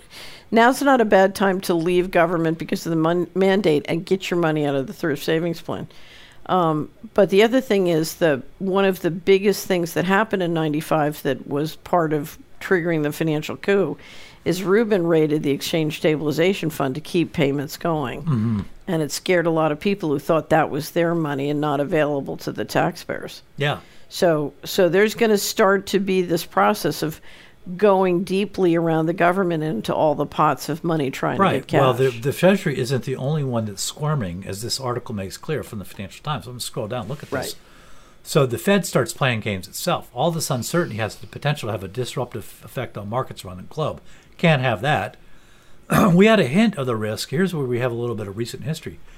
Now's not a bad time to leave government because of the mon- mandate and get your money out of the thrift savings plan. Um, but the other thing is the one of the biggest things that happened in ninety-five that was part of triggering the financial coup is Rubin raided the Exchange Stabilization Fund to keep payments going. And it scared a lot of people who thought that was their money and not available to the taxpayers. Yeah. So, so there's going to start to be this process of going deeply around the government into all the pots of money trying to Right. get cash. Well, the, the Treasury isn't the only one that's squirming, as this article makes clear from the Financial Times. I'm going to scroll down, look at this. Right. So the Fed starts playing games itself. All this uncertainty has the potential to have a disruptive effect on markets around the globe. Can't have that. We had a hint of the risk. Here's where we have a little bit of recent history.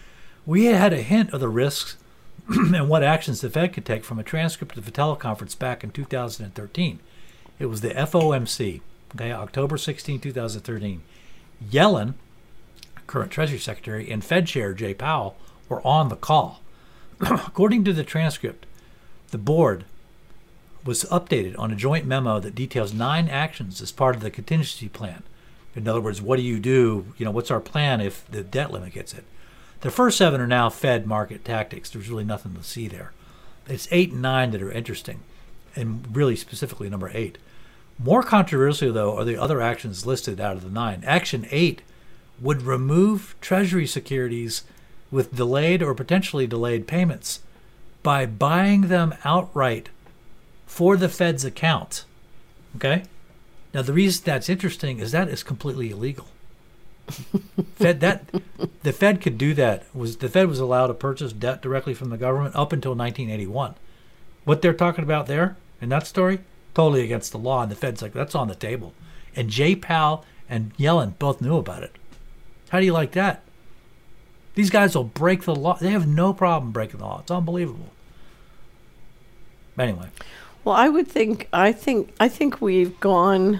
We had a hint of the risks and what actions the Fed could take from a transcript of the teleconference back in two thousand thirteen. It was the F O M C, okay, October sixteenth, two thousand thirteen. Yellen, current Treasury Secretary, and Fed Chair Jay Powell were on the call. According to the transcript, the board was updated on a joint memo that details nine actions as part of the contingency plan. In other words, what do you do? You know, what's our plan if the debt limit gets it? The first seven are now Fed market tactics. There's really nothing to see there. It's eight and nine that are interesting, and really specifically number eight. More controversial, though, are the other actions listed out of the nine. Action eight would remove Treasury securities with delayed or potentially delayed payments by buying them outright for the Fed's account. Okay? Now, the reason that's interesting is that is completely illegal. Fed that the Fed could do that. Was the Fed was allowed to purchase debt directly from the government up until nineteen eighty-one. What they're talking about there in that story, totally against the law, and the Fed's like, that's on the table. And Jay Powell and Yellen both knew about it. How do you like that? These guys will break the law. They have no problem breaking the law. It's unbelievable. Anyway. Well, I would think I think I think we've gone.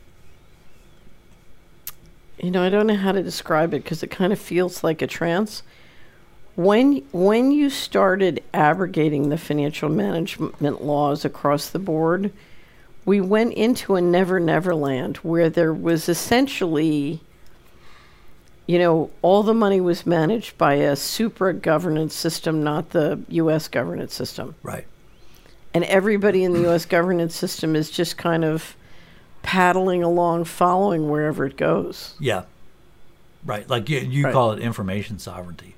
You know, I don't know how to describe it because it kind of feels like a trance. When when you started abrogating the financial management laws across the board, we went into a never never land where there was essentially, you know, all the money was managed by a supra governance system, not the U S governance system. Right. And everybody in the U S governance system is just kind of paddling along, following wherever it goes. Yeah. Right. Like you, you right. call it information sovereignty.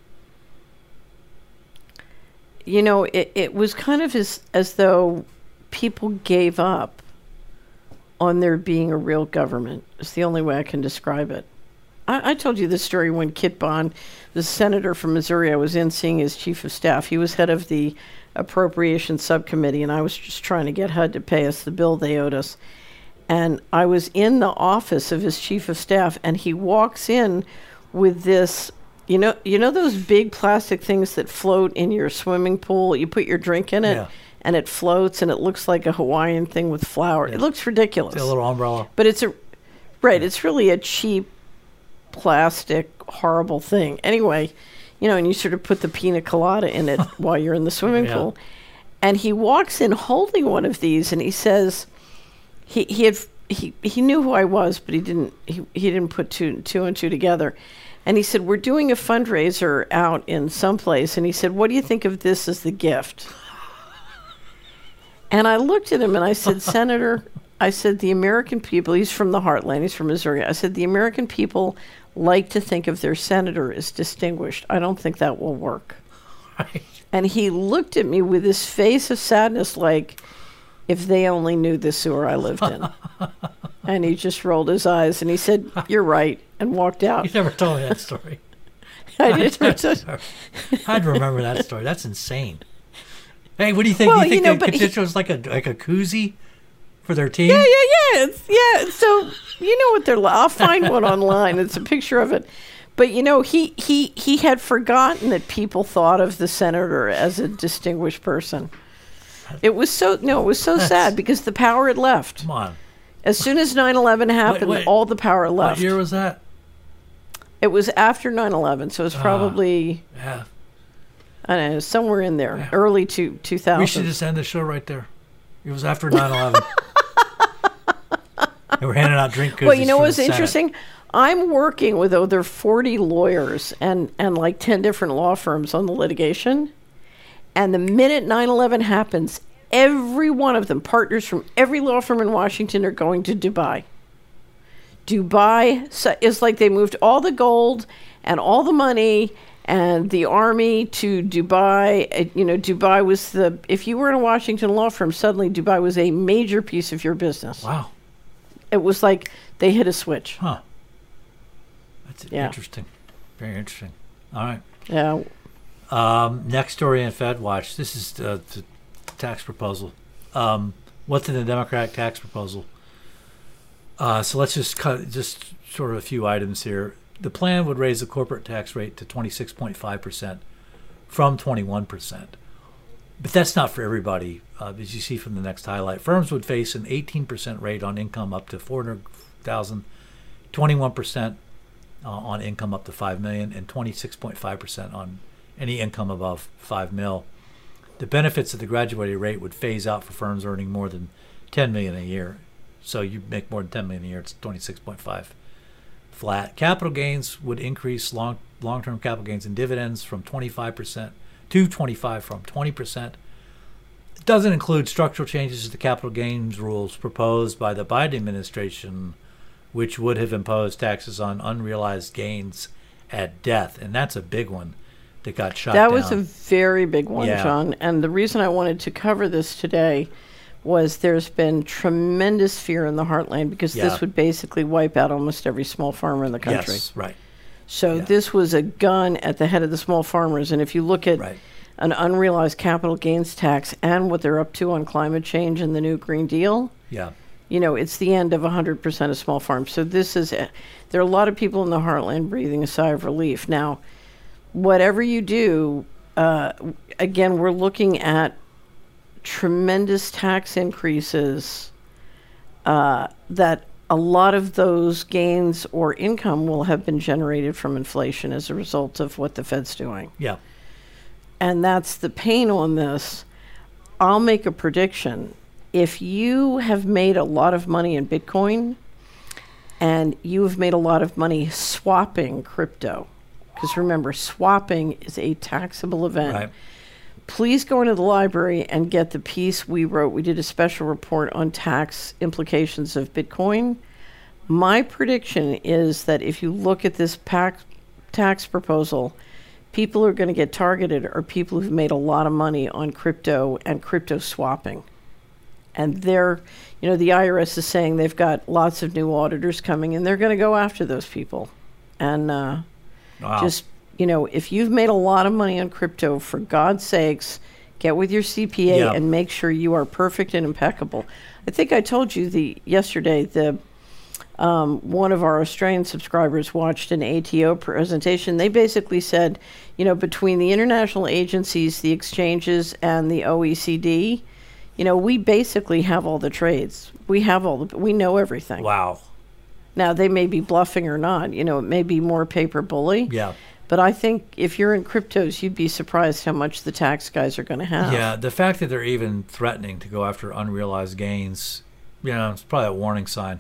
You know, it, it was kind of as, as though people gave up on there being a real government. It's the only way I can describe it. I, I told you this story when Kit Bond, the senator from Missouri, I was in seeing his chief of staff. He was head of the Appropriations Subcommittee, and I was just trying to get H U D to pay us the bill they owed us. And I was in the office of his chief of staff, and he walks in with this, you know, you know those big plastic things that float in your swimming pool? You put your drink in it, Yeah. and it floats, and it looks like a Hawaiian thing with flour. Yeah. It looks ridiculous. It's a little umbrella. But it's a, right, it's really a cheap plastic, horrible thing. Anyway, you know, and you sort of put the pina colada in it while you're in the swimming Yeah. pool. And he walks in holding one of these, and he says, he he had he, he knew who I was, but he didn't he, he didn't put two two and two together. And he said, we're doing a fundraiser out in someplace. And he said, what do you think of this as the gift? And I looked at him and I said, Senator, I said, the American people, he's from the heartland, he's from Missouri. I said, the American people like to think of their senator as distinguished. I don't think that will work. Right. And he looked at me with this face of sadness like, if they only knew the sewer I lived in. And he just rolled his eyes and he said, you're right, and walked out. You never told me that story. I did. I'd remember that story. That's insane. Hey, what do you think? Well, do you think you know, the but he- constituents like a like a koozie for their team? Yeah, yeah, yeah. It's, yeah. So you know what they're like. I'll find one online. It's a picture of it. But you know, he he he had forgotten that people thought of the senator as a distinguished person. It was so no, it was so That's- sad because the power had left. Come on. As soon as nine eleven happened, wait. all the power left. What year was that? It was after nine eleven, so it was probably Yeah. I don't know, somewhere in there, Yeah. early two two thousand. We should just end the show right there. It was after nine eleven. They were handing out drink koozies. Well, you know for what's the Senate. interesting? I'm working with over forty lawyers and, and like ten different law firms on the litigation. And the minute nine eleven happens, every one of them, partners from every law firm in Washington, are going to Dubai. Dubai so- is like they moved all the gold and all the money and the army to Dubai. Uh, You know, Dubai was the, if you were in a Washington law firm, suddenly Dubai was a major piece of your business. Wow. It was like they hit a switch. Huh. That's Yeah. interesting. Very interesting. All right. Yeah. Um, next story in Fed Watch. This is uh, the tax proposal. Um, what's in the Democratic tax proposal? Uh, so let's just cut just sort of a few items here. The plan would raise the corporate tax rate to twenty-six point five percent from twenty-one percent. But that's not for everybody. Uh, as you see from the next highlight, firms would face an eighteen percent rate on income up to four hundred thousand dollars, twenty-one percent uh, on income up to five million dollars, and twenty-six point five percent on any income above five mil. The benefits of the graduated rate would phase out for firms earning more than ten million dollars a year. So you make more than ten million dollars a year, it's twenty-six point five flat. Capital gains would increase long long-term capital gains and dividends from twenty-five percent to twenty-five from twenty percent. It doesn't include structural changes to the capital gains rules proposed by the Biden administration, which would have imposed taxes on unrealized gains at death, and that's a big one that got shot that down. was a very big one, Yeah. John. And the reason I wanted to cover this today was there's been tremendous fear in the heartland because Yeah. this would basically wipe out almost every small farmer in the country. Yes, right. So Yeah. this was a gun at the head of the small farmers. And if you look at Right. an unrealized capital gains tax and what they're up to on climate change and the new Green Deal, Yeah. you know, it's the end of one hundred percent of small farms. So this is, a, there are a lot of people in the heartland breathing a sigh of relief. Now, whatever you do, uh, again, we're looking at tremendous tax increases uh, that a lot of those gains or income will have been generated from inflation as a result of what the Fed's doing. Yeah. And that's the pain on this. I'll make a prediction. If you have made a lot of money in Bitcoin and you have made a lot of money swapping crypto, because remember, swapping is a taxable event. Right. Please go into the library and get the piece we wrote. We did a special report on tax implications of Bitcoin. My prediction is that if you look at this pac- tax proposal, people who are going to get targeted are people who've made a lot of money on crypto and crypto swapping. And they're, you know, the I R S is saying they've got lots of new auditors coming and they're going to go after those people. And uh, Wow. just, you know, if you've made a lot of money on crypto, for God's sakes, get with your C P A Yeah. and make sure you are perfect and impeccable. I think I told you the yesterday, the um, one of our Australian subscribers watched an A T O presentation. They basically said, you know, between the international agencies, the exchanges, and the O E C D, you know, we basically have all the trades. We have all the, we know everything. Wow. Now, they may be bluffing or not. You know, it may be more paper bully. Yeah. But I think if you're in cryptos, you'd be surprised how much the tax guys are going to have. Yeah, the fact that they're even threatening to go after unrealized gains, you know, it's probably a warning sign.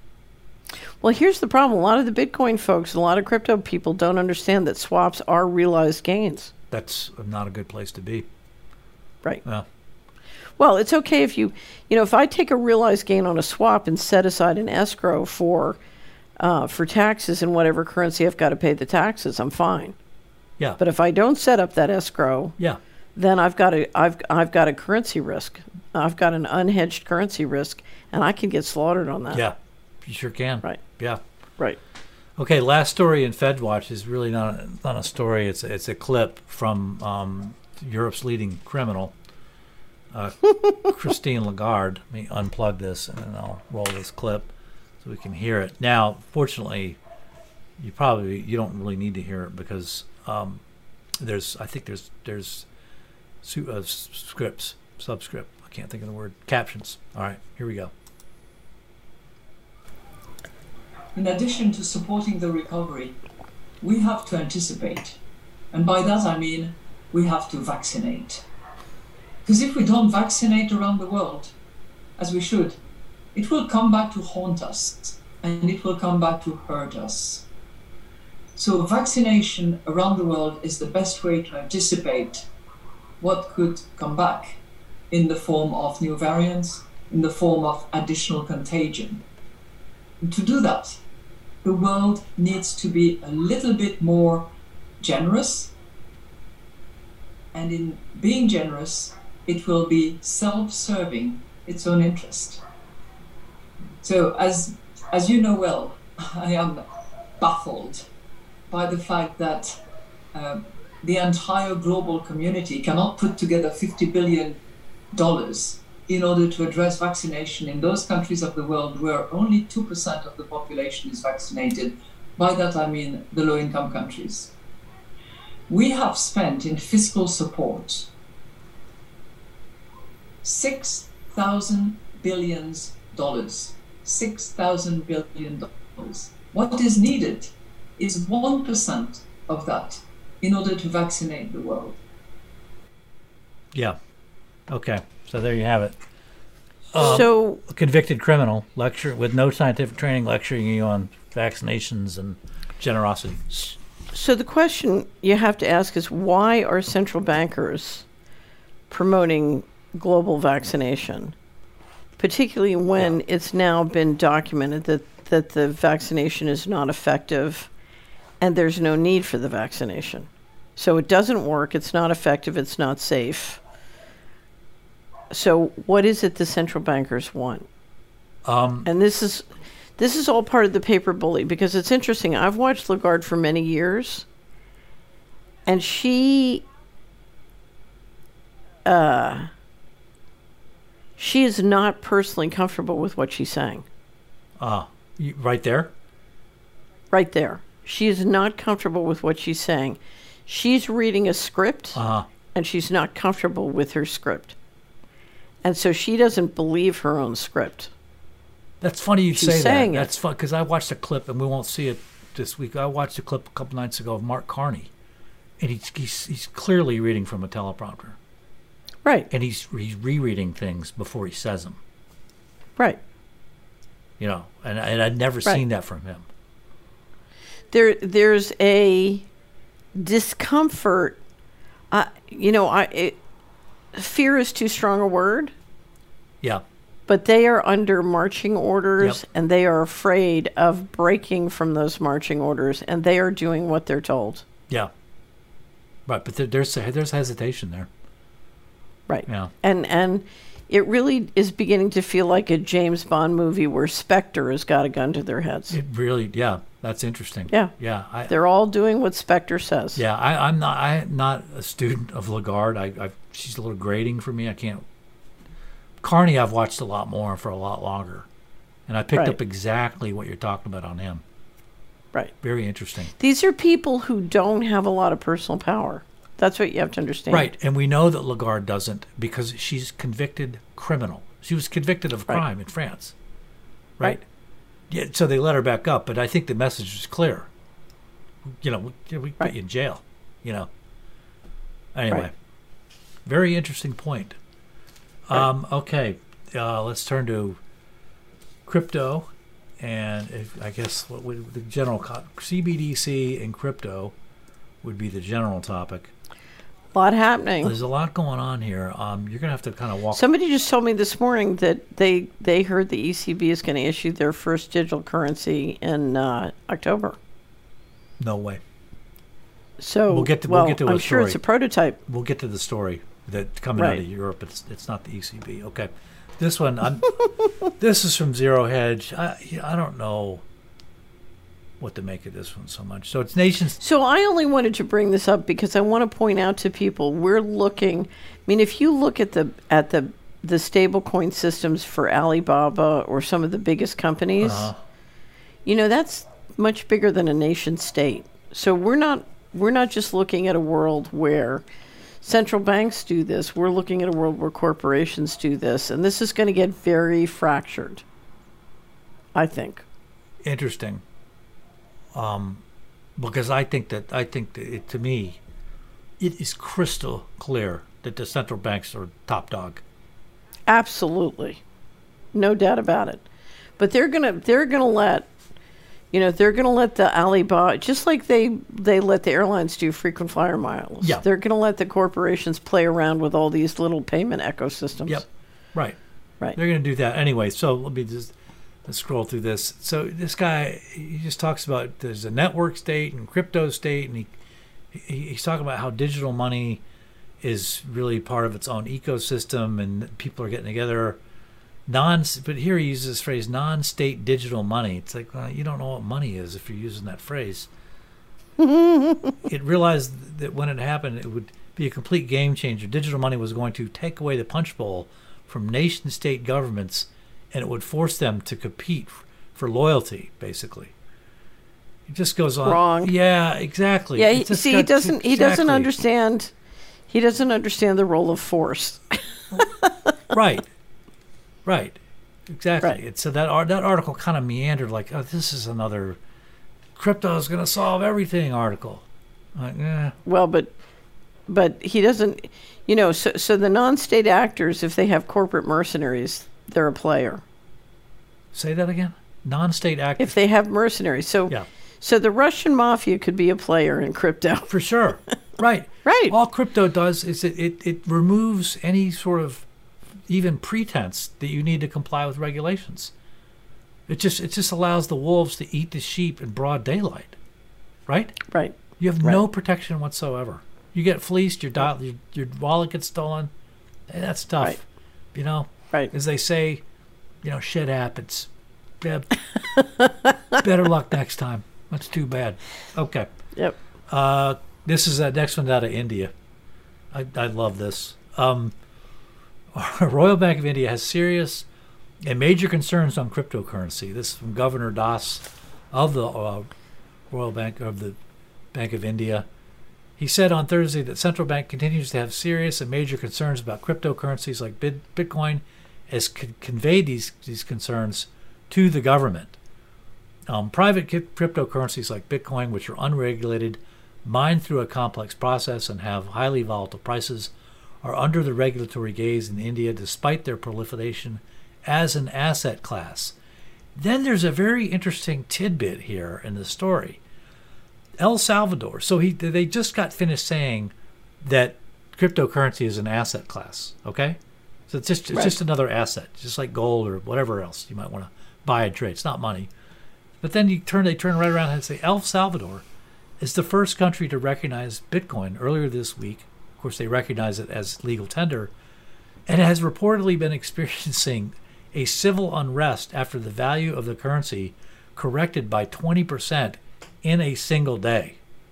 Well, here's the problem. A lot of the Bitcoin folks, a lot of crypto people don't understand that swaps are realized gains. That's not a good place to be. Right. Yeah. Well, it's okay if you, you know, if I take a realized gain on a swap and set aside an escrow for, uh, for taxes in whatever currency I've got to pay the taxes, I'm fine. Yeah. But if I don't set up that escrow, yeah. then I've got a, I've, I've got a currency risk. I've got an unhedged currency risk, and I can get slaughtered on that. Yeah. You sure can. Right. Yeah. Right. Okay, last story in FedWatch is really not a, not a story. It's it's a clip from um, Europe's leading criminal, uh, Christine Lagarde. Let me unplug this and then I'll roll this clip so we can hear it. Now, fortunately, you probably you don't really need to hear it because um, there's I think there's there's su- uh, scripts subscript. I can't think of the word captions. All right, here we go. In addition to supporting the recovery, we have to anticipate. And by that I mean we have to vaccinate. Because if we don't vaccinate around the world, as we should, it will come back to haunt us and it will come back to hurt us. So vaccination around the world is the best way to anticipate what could come back in the form of new variants, in the form of additional contagion. And to do that, the world needs to be a little bit more generous, and in being generous, it will be self-serving its own interest. So as, as you know well, I am baffled by the fact that uh, the entire global community cannot put together fifty billion dollars in order to address vaccination in those countries of the world where only two percent of the population is vaccinated. By that I mean the low-income countries. we have spent in fiscal support six thousand billions dollars. six thousand billion dollars. What is needed is one percent of that in order to vaccinate the world. Yeah. Okay. So there you have it. Um, So a convicted criminal lecture with no scientific training lecturing you on vaccinations and generosity. So the question you have to ask is, why are central bankers promoting global vaccination, particularly when Yeah. it's now been documented that, that the vaccination is not effective and there's no need for the vaccination? So it doesn't work, it's not effective, it's not safe. So what is it the central bankers want? Um, And this is this is all part of the paper bully, because it's interesting. I've watched Lagarde for many years, and she uh, she is not personally comfortable with what she's saying. uh, you, right there? Right there. She is not comfortable with what she's saying. She's reading a script, Uh-huh. and she's not comfortable with her script. And so she doesn't believe her own script. That's funny you She's say that. saying it. That's fun because I watched a clip, and we won't see it this week. I watched a clip a couple nights ago of Mark Carney, and he's he's, he's clearly reading from a teleprompter, Right, and he's he's rereading things before he says them. right. You know, and and I'd never Right. seen that from him. There, there's a discomfort. Uh, you know, I it, fear is too strong a word, Yeah, but they are under marching orders, Yep. and they are afraid of breaking from those marching orders, and they are doing what they're told. yeah, right. But there, there's there's hesitation there. Right. Yeah. And and it really is beginning to feel like a James Bond movie where Spectre has got a gun to their heads. It really, yeah, that's interesting. Yeah. yeah. I, They're all doing what Spectre says. Yeah, I, I'm not. I'm not a student of Lagarde. I, I, she's a little grating for me. I can't. Carney, I've watched a lot more for a lot longer, and I picked Right. up exactly what you're talking about on him. Right. Very interesting. These are people who don't have a lot of personal power. That's what you have to understand. Right, and we know that Lagarde doesn't because she's convicted criminal. She was convicted of Right. crime in France. Right? Right. Yeah. So they let her back up, but I think the message was clear. You know, we, we put Right. you in jail. You know. Anyway, Right. very interesting point. Um, okay, uh, let's turn to crypto, and if, I guess what would the general co- C B D C and crypto would be the general topic. A lot happening. There's a lot going on here. Um, you're gonna have to kind of walk. Somebody just told me this morning that they they heard the E C B is going to issue their first digital currency in uh, October. No way. So We'll get to- we'll well, get to a I'm sure it's story. a prototype. We'll get to the story that coming out Right. of Europe. It's it's not the E C B. Okay, this one. I'm, this is from Zero Hedge. I I don't know what to make of this one so much. So it's nations. So I only wanted to bring this up because I want to point out to people we're looking. I mean, if you look at the at the the stablecoin systems for Alibaba or some of the biggest companies, Uh, you know, that's much bigger than a nation state. So we're not we're not just looking at a world where central banks do this. We're looking at a world where corporations do this, and this is going to get very fractured, I think. interesting. Um, because I think that I think that it, to me, it is crystal clear that the central banks are top dog. Absolutely. No doubt about it. But they're going to they're going to let you know, they're going to let the Alibaba, just like they they let the airlines do frequent flyer miles. Yeah. They're going to let the corporations play around with all these little payment ecosystems. Yep. Right. Right. They're going to do that anyway. So let me just let's scroll through this. So this guy, he just talks about there's a network state and crypto state, and he, he he's talking about how digital money is really part of its own ecosystem, and people are getting together. Non, but here he uses this phrase non-state digital money. It's like, well, you don't know what money is if you're using that phrase. It realized that when it happened, it would be a complete game changer. Digital money was going to take away the punch bowl from nation-state governments, and it would force them to compete for loyalty, basically. He just goes on. Wrong. Yeah, exactly. Yeah, It he, just see, he got- doesn't. He doesn't exactly. understand. He doesn't understand the role of force. Right. Right. Exactly. Right. And so that ar- that article kind of meandered like, oh, this is another crypto is going to solve everything article. Like, eh. Well, but but he doesn't. You know, so so the non-state actors, if they have corporate mercenaries, they're a player. Say that again. Non-state actors. If they have mercenaries, so Yeah. so the Russian mafia could be a player in crypto. For sure. Right. Right. All crypto does is it, it, it removes any sort of even pretense that you need to comply with regulations. It just it just allows the wolves to eat the sheep in broad daylight. Right? Right. You have Right. no protection whatsoever. You get fleeced, your dial, your, your wallet gets stolen. Hey, that's tough. Right. You know? Right. As they say, you know, shit happens. Yeah, better luck next time. That's too bad. Okay. Yep. Uh, this is uh, next one out of India. I, I love this. Um, Royal Bank of India has serious and major concerns on cryptocurrency. This is from Governor Das of the uh, Royal Bank of the Bank of India. He said on Thursday that central bank continues to have serious and major concerns about cryptocurrencies like Bit- Bitcoin, has con- conveyed these these concerns to the government. Um, private ki- cryptocurrencies like Bitcoin, which are unregulated, mined through a complex process, and have highly volatile prices, are under the regulatory gaze in India despite their proliferation as an asset class. Then there's a very interesting tidbit here in the story. El Salvador. So he they just got finished saying that cryptocurrency is an asset class. Okay, so it's just it's Right. just another asset, just like gold or whatever else you might want to buy and trade. It's not money. But then you turn they turn right around and say El Salvador is the first country to recognize Bitcoin earlier this week. Of course, they recognize it as legal tender, and it has reportedly been experiencing a civil unrest after the value of the currency corrected by twenty percent in a single day.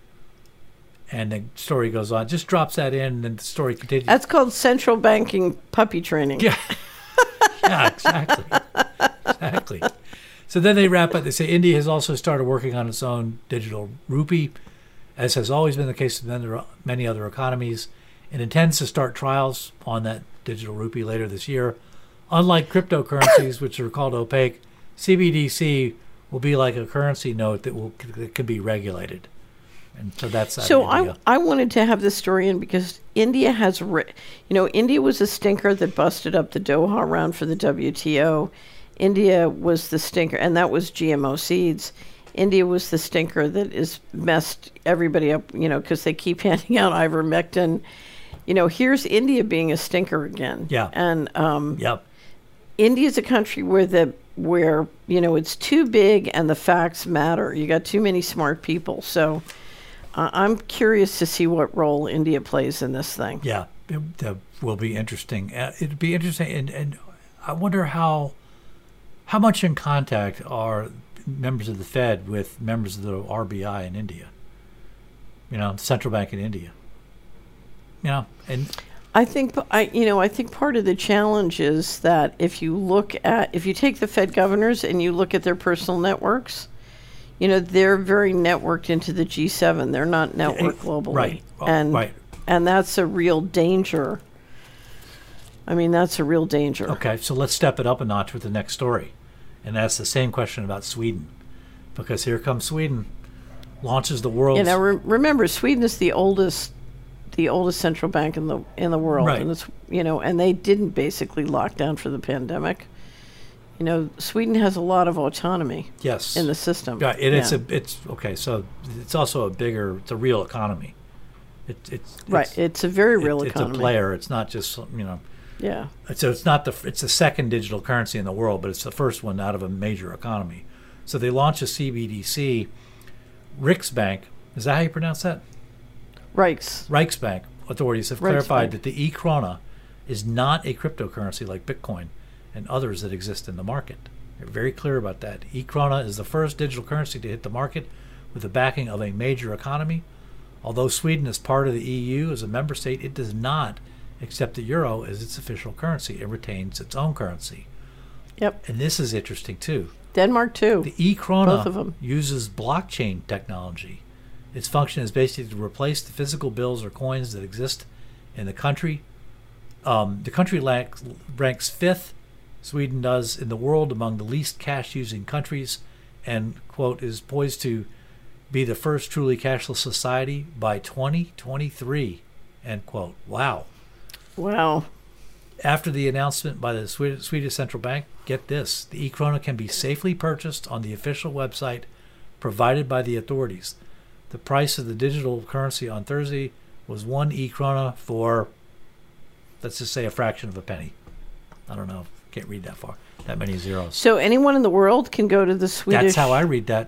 And the story goes on. Just drops that in, and the story continues. That's called central banking puppy training. Yeah. Yeah, exactly. Exactly. So then they wrap up. They say India has also started working on its own digital rupee, as has always been the case with many other economies, and intends to start trials on that digital rupee later this year. Unlike cryptocurrencies, which are called opaque, C B D C will be like a currency note that will that can be regulated. And so that's So out of I, India. I wanted to have this story in because India has, ri- you know, India was a stinker that busted up the Doha round for the W T O. India was the stinker, and that was G M O seeds. India was the stinker that is messed everybody up, you know, because they keep handing out ivermectin. You know, here's India being a stinker again. Yeah. And um, Yep. India's a country where the where you know it's too big and the facts matter. You got too many smart people. So uh, I'm curious to see what role India plays in this thing. Yeah, it, that will be interesting. Uh, it'd be interesting, and, and I wonder how how much in contact are members of the Fed with members of the R B I in India. You know, the central bank in India. You know, and I think I you know I think part of the challenge is that if you look at if you take the Fed governors and you look at their personal networks, you know they're very networked into the G seven. They're not networked globally, right, oh, and right. and that's a real danger. I mean, that's a real danger. Okay, so let's step it up a notch with the next story, and that's the same question about Sweden, because here comes Sweden, launches the world's. You know, re- remember Sweden is the oldest, the oldest central bank in the in the world, Right. and it's you know, and they didn't basically lock down for the pandemic. You know, Sweden has a lot of autonomy. Yes. In the system. Yeah, and it's Yeah. a it's okay. So it's also a bigger, it's a real economy. It, it's Right, It's, it's a very real it, economy. It's a player. It's not just you know. Yeah. So it's not the it's the second digital currency in the world, but it's the first one out of a major economy. So they launched a C B D C. Riksbank, is that how you pronounce that? Reichs. Reichsbank authorities have Reichsbank. clarified that the e-krona is not a cryptocurrency like Bitcoin and others that exist in the market. They're very clear about that. E-krona is the first digital currency to hit the market with the backing of a major economy. Although Sweden is part of the E U as a member state, it does not accept the euro as its official currency. It retains its own currency. Yep. And this is interesting too. Denmark too. The e-krona Both of 'em. uses blockchain technology. Its function is basically to replace the physical bills or coins that exist in the country. Um, the country ranks, ranks fifth, Sweden does, in the world among the least cash-using countries, and, quote, is poised to be the first truly cashless society by twenty twenty-three, end quote. Wow. Wow. After the announcement by the Swedish, Swedish Central Bank, get this, the e-krona can be safely purchased on the official website provided by the authorities. The price of the digital currency on Thursday was one e-krona for, let's just say, a fraction of a penny. I don't know. Can't read that far. That many zeros. So anyone in the world can go to the Swedish... That's how I read that.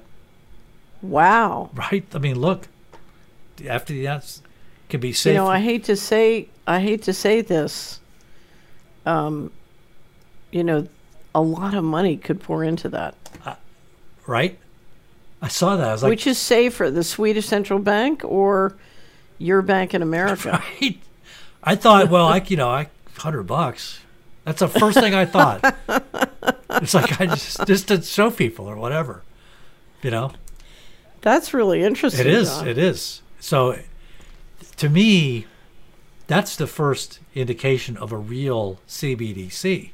Wow. Right? I mean, look. After the announcement, can be safe. You know, I hate to say, I hate to say this. Um, you know, a lot of money could pour into that. Uh, right? I saw that. I was like, which is safer, the Swedish Central Bank or your bank in America? Right. I thought, well, I, you know, I hundred bucks. That's the first thing I thought. It's like I just just to show people or whatever, you know. That's really interesting. It is. John. It is. So, to me, that's the first indication of a real C B D C.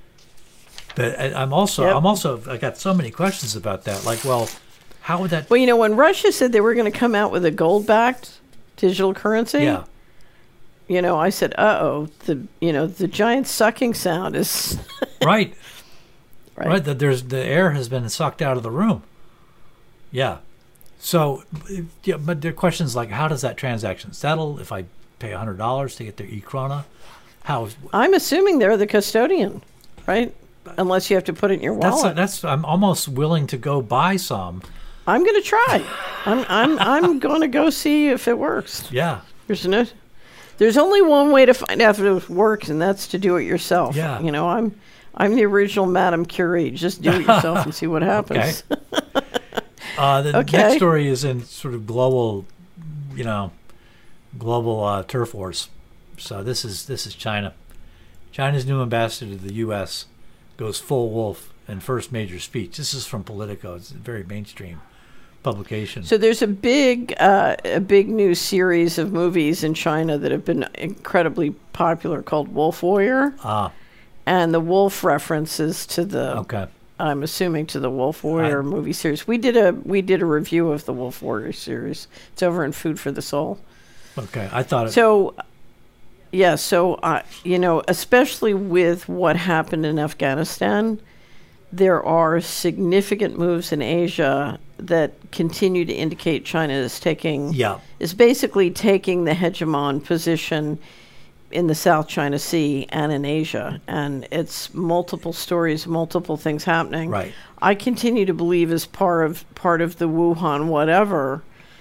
But I, I'm also, Yep. I'm also, I got so many questions about that. Like, well, how would that? Well, you know, when Russia said they were going to come out with a gold-backed digital currency, Yeah. you know, I said, "Uh-oh, the you know the giant sucking sound is Right. right." Right. That there's the air has been sucked out of the room. Yeah. So, yeah, but there are questions like, how does that transaction settle if I pay a hundred dollars to get their e-krona? How? I'm assuming they're the custodian, right? Unless you have to put it in your That's wallet. that's. I'm almost willing to go buy some. I'm going to try. I'm I'm I'm going to go see if it works. Yeah. There's no. There's only one way to find out if it works, and that's to do it yourself. Yeah. You know, I'm I'm the original Madame Curie. Just do it yourself and see what happens. Okay. Uh, the Okay. next story is in sort of global, you know, global uh, turf wars. So this is this is China. China's new ambassador to the U S goes full wolf in first major speech. This is from Politico. It's a very mainstream publication. So there's a big uh, a big new series of movies in China that have been incredibly popular called Wolf Warrior, Ah, and the wolf references to the okay. I'm assuming to the Wolf Warrior movie series. We did a we did a review of the Wolf Warrior series. It's over in Food for the Soul. Okay, I thought it. So, yeah, so, uh, you know, especially with what happened in Afghanistan, there are significant moves in Asia that continue to indicate China is taking, Yeah. is basically taking the hegemon position in the South China Sea and in Asia. And it's multiple stories, multiple things happening. Right. I continue to believe as part of part of the Wuhan whatever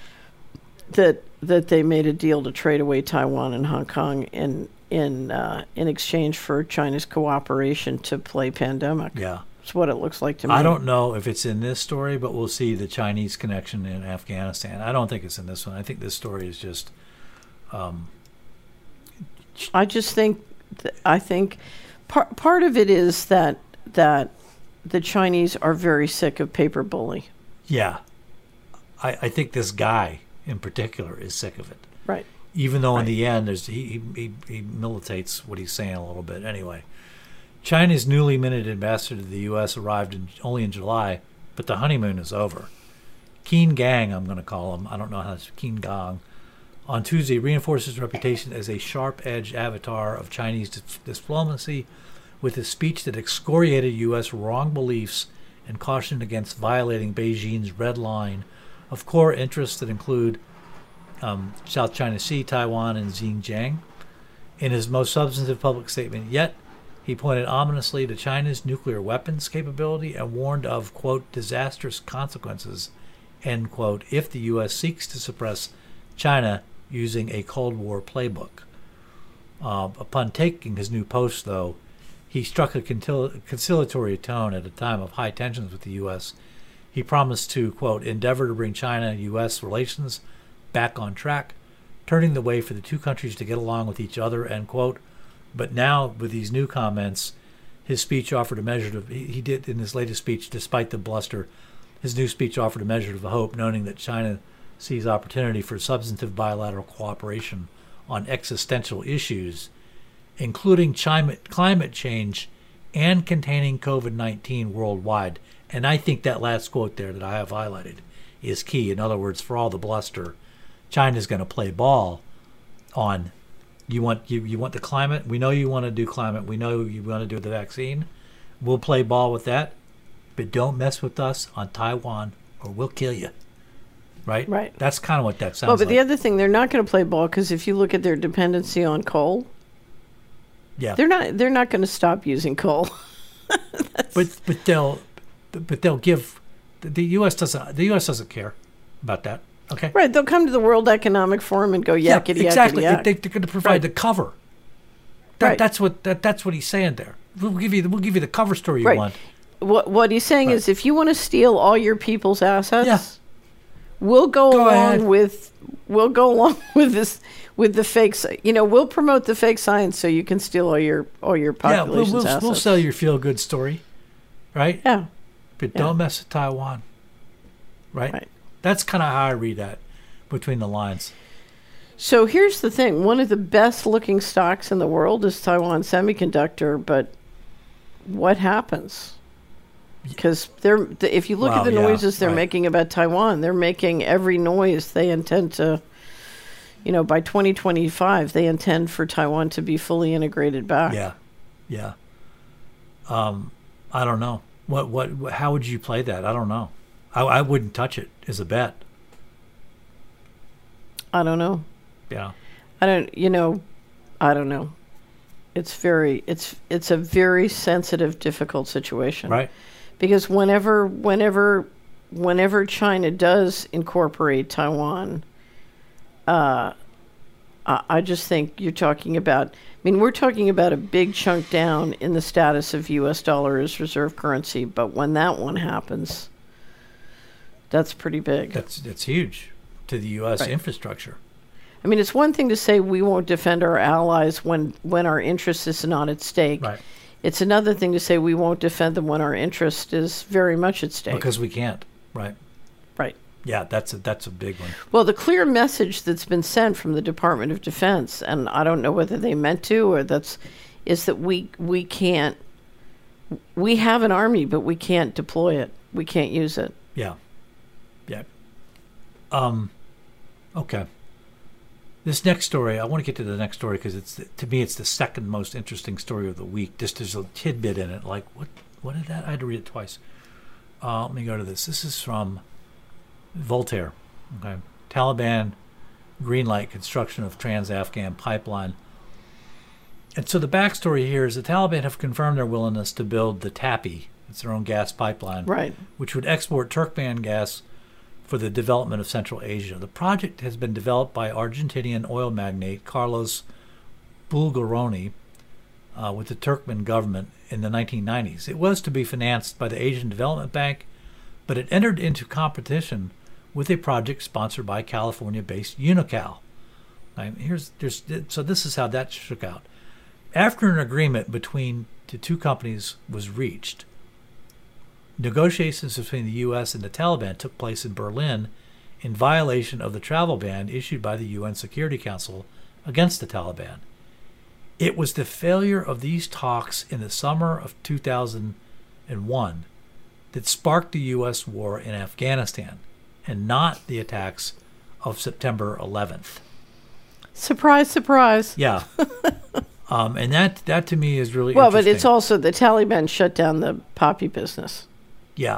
that that they made a deal to trade away Taiwan and Hong Kong in in uh, in exchange for China's cooperation to play pandemic. Yeah. That's what it looks like to me. I don't know if it's in this story, but we'll see the Chinese connection in Afghanistan. I don't think it's in this one. I think this story is just. Um, I just think th- I think part part of it is that that the Chinese are very sick of paper bully. yeah. I, I think this guy in particular is sick of it. Right. Even though in Right. the end, there's he, he he militates what he's saying a little bit. Anyway, China's newly minted ambassador to the U S arrived in, only in July, but the honeymoon is over. Qin Gang, I'm going to call him. I don't know how it's Qin Gang. On Tuesday, reinforces his reputation as a sharp-edged avatar of Chinese di- diplomacy, with a speech that excoriated U S wrong beliefs and cautioned against violating Beijing's red line of core interests that include um, South China Sea, Taiwan, and Xinjiang. In his most substantive public statement yet, he pointed ominously to China's nuclear weapons capability and warned of, quote, disastrous consequences, end quote, if the U S seeks to suppress China using a Cold War playbook. Uh, upon taking his new post, though, he struck a concil- conciliatory tone at a time of high tensions with the U S. He promised to, quote, endeavor to bring China-U S relations back on track, turning the way for the two countries to get along with each other, end quote. But now, with these new comments, his speech offered a measure of, he, he did in his latest speech, despite the bluster, his new speech offered a measure of hope, noting that China sees opportunity for substantive bilateral cooperation on existential issues, including climate, climate change and containing COVID nineteen worldwide. And I think that last quote there that I have highlighted is key. In other words, for all the bluster, China's going to play ball on, you want you, you want the climate? We know you want to do climate. We know you want to do the vaccine. We'll play ball with that, but don't mess with us on Taiwan or we'll kill you. Right? Right. That's kind of what that sounds Well, but like. the other thing, they're not going to play ball because if you look at their dependency on coal, yeah. they're not they're not going to stop using coal. but but they'll but they'll give the U S doesn't the U S doesn't care about that. Okay. Right. They'll come to the World Economic Forum and go yakety yeah, exactly. yakety yak. They, they're going to provide Right. the cover. That, Right. That's what that, that's what he's saying there. We'll give you the, we'll give you the cover story you Right. want. What what he's saying Right. is, if you want to steal all your people's assets, Yeah. we'll go, Go along ahead. with we'll go along with this with the fake. sci- You know, we'll promote the fake science so you can steal all your all your Yeah, we'll, population's we'll, assets. we'll sell your feel good story, right? Yeah. But Yeah. don't mess with Taiwan, right? Right. That's kind of how I read that between the lines. So here's the thing: one of the best looking stocks in the world is Taiwan Semiconductor, but what happens? Because they're th- if you look Wow, at the yeah, noises they're right. making about Taiwan, they're making every noise they intend to. You know, by twenty twenty-five, they intend for Taiwan to be fully integrated back. Yeah, yeah. Um, I don't know. What, what, what how would you play that? I don't know. I, I wouldn't touch it as a bet. I don't know. Yeah. I don't. You know, I don't know. It's very. It's it's a very sensitive, difficult situation. Right. Because whenever, whenever, whenever China does incorporate Taiwan, uh, I, I just think you're talking about. I mean, we're talking about a big chunk down in the status of U S dollar as reserve currency. But when that one happens, that's pretty big. That's that's huge to the U S Right. infrastructure. I mean, it's one thing to say we won't defend our allies when, when our interest is not at stake. Right. It's another thing to say we won't defend them when our interest is very much at stake. Because we can't. Right. Right. Yeah, that's a that's a big one. Well, the clear message that's been sent from the Department of Defense, and I don't know whether they meant to or that's, is that we we can't. We have an army, but we can't deploy it. We can't use it. Yeah. Yeah. Um. Okay. This next story, I want to get to the next story because it's to me it's the second most interesting story of the week. Just there's a tidbit in it, like what what is that? I had to read it twice. Uh, let me go to this. This is from Voltaire. Okay, Taliban greenlight construction of Trans-Afghan pipeline. And so the backstory here is the Taliban have confirmed their willingness to build the TAPI. It's their own gas pipeline, Right. which would export Turkmen gas for the development of Central Asia. The project has been developed by Argentinian oil magnate Carlos Bulgaroni uh, with the Turkmen government in the nineteen nineties. It was to be financed by the Asian Development Bank, but it entered into competition with a project sponsored by California-based Unocal. Right, here's, there's, so this is how that shook out. After an agreement between the two companies was reached, negotiations between the U S and the Taliban took place in Berlin in violation of the travel ban issued by the U N Security Council against the Taliban. It was the failure of these talks in the summer of two thousand one that sparked the U S war in Afghanistan, and not the attacks of September eleventh. Surprise, surprise. Yeah. um, and that, that to me is really Well, interesting. but it's also the Taliban shut down the poppy business. Yeah,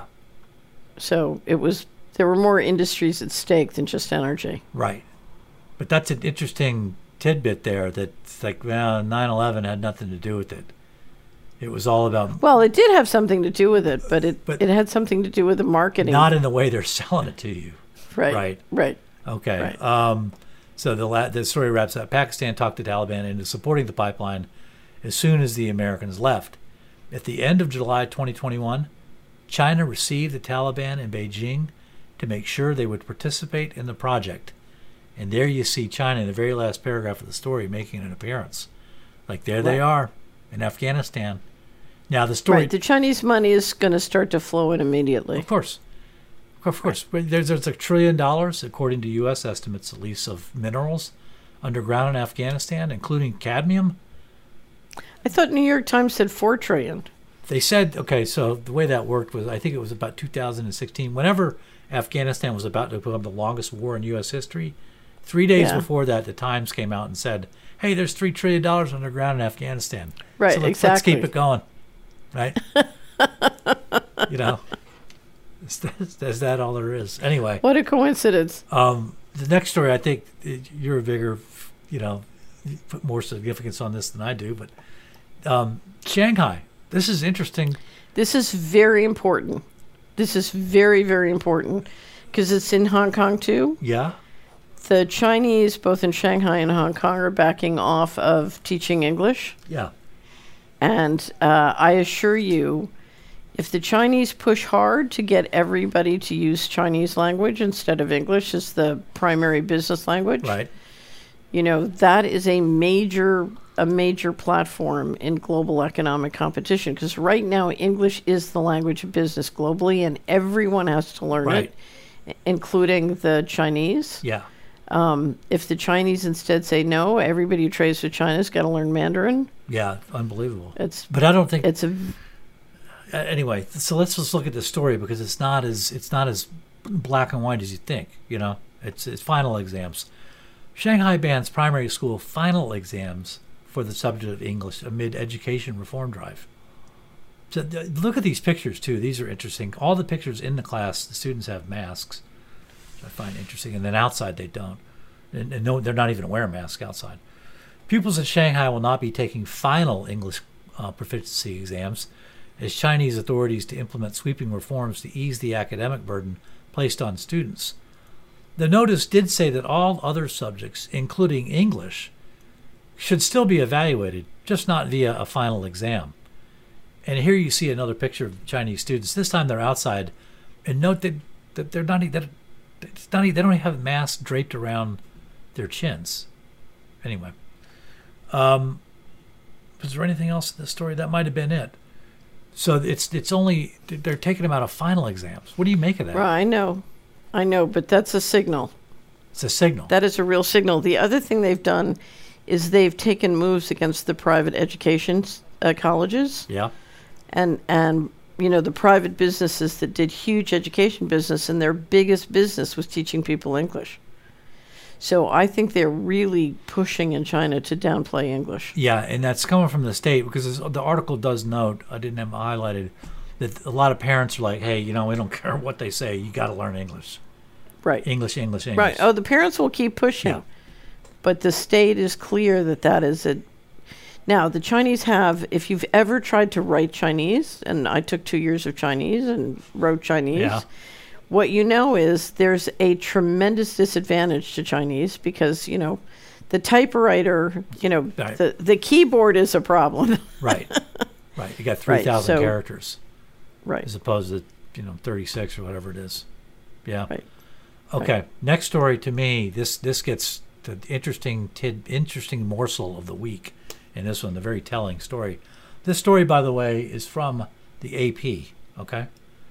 So it was there were more industries at stake than just energy. right. But that's an interesting tidbit there that's like, well, nine eleven had nothing to do with it. It was all about, Well, it did have something to do with it, but it But it had something to do with the marketing. not in the way they're selling it to you. right, right. right. Okay. Right. Um, so the la- the story wraps up. Pakistan talked the Taliban into supporting the pipeline as soon as the Americans left. At the end of July twenty twenty-one, China received the Taliban in Beijing to make sure they would participate in the project. And there you see China in the very last paragraph of the story making an appearance. Like there they Right. are in Afghanistan. Now the story, Right. The Chinese money is going to start to flow in immediately. of course, of course, but there's there's a trillion dollars, according to U S estimates, at least, of minerals underground in Afghanistan, including cadmium. I thought New York Times said four trillion. They said, okay, so the way that worked was, I think it was about two thousand sixteen. Whenever Afghanistan was about to become the longest war in U S history, three days Yeah. before that, the Times came out and said, hey, there's three trillion dollars underground in Afghanistan. Right, so let's, exactly. let's keep it going, right? You know, is that, is that all there is? Anyway, What a coincidence. um, the next story, I think uh, you're a bigger, you know, you put more significance on this than I do, but um, Shanghai. This is interesting. This is very important. This is very, very important because it's in Hong Kong too. Yeah. The Chinese, both in Shanghai and Hong Kong, are backing off of teaching English. Yeah. And uh, I assure you, if the Chinese push hard to get everybody to use Chinese language instead of English as the primary business language, Right. you know, that is a major a major platform in global economic competition because right now English is the language of business globally and everyone has to learn Right. it, including the Chinese. Yeah. Um, if the Chinese instead say no, everybody who trades with China's got to learn Mandarin. Yeah. Unbelievable. It's But I don't think. it's a Uh, anyway, so let's just look at the story because it's not as it's not as black and white as you think. You know, it's it's final exams. Shanghai bans primary school final exams for the subject of English amid education reform drive. So th- look at these pictures too. These are interesting. All the pictures in the class, the students have masks, which I find interesting, and then outside they don't. And, and no, they're not even wearing masks outside. Pupils in Shanghai will not be taking final English uh, proficiency exams, as Chinese authorities to implement sweeping reforms to ease the academic burden placed on students. The notice did say that all other subjects, including English, should still be evaluated, just not via a final exam. And here you see another picture of Chinese students. This time they're outside, and note that, that they're not, that it's not, they don't have masks draped around their chins. Anyway, um, was there anything else in this story? That might have been it. So it's it's only they're taking them out of final exams. What do you make of that? right, I know, I know, but that's a signal. It's a signal. That is a real signal. The other thing they've done is they've taken moves against the private education uh, colleges Yeah. and and you know the private businesses that did huge education business, and their biggest business was teaching people English. So I think they're really pushing in China to downplay English. Yeah, and that's coming from the state because the article does note, I didn't have it highlighted, that a lot of parents are like, hey, you know, we don't care what they say. You got to learn English. Right. English, English, English. Right. Oh, the parents will keep pushing. Yeah. But the state is clear that that is a. Now, the Chinese have, if you've ever tried to write Chinese, and I took two years of Chinese and wrote Chinese, Yeah. what you know is there's a tremendous disadvantage to Chinese because, you know, the typewriter, you know, Right. the, the keyboard is a problem. Right. Right. You got Right, three thousand so- characters Right. as opposed to, you know, thirty-six or whatever it is. Yeah. Right. Okay. Next story to me, this this gets the interesting tid, interesting morsel of the week in this one, the very telling story. This story, by the way, is from the A P, okay?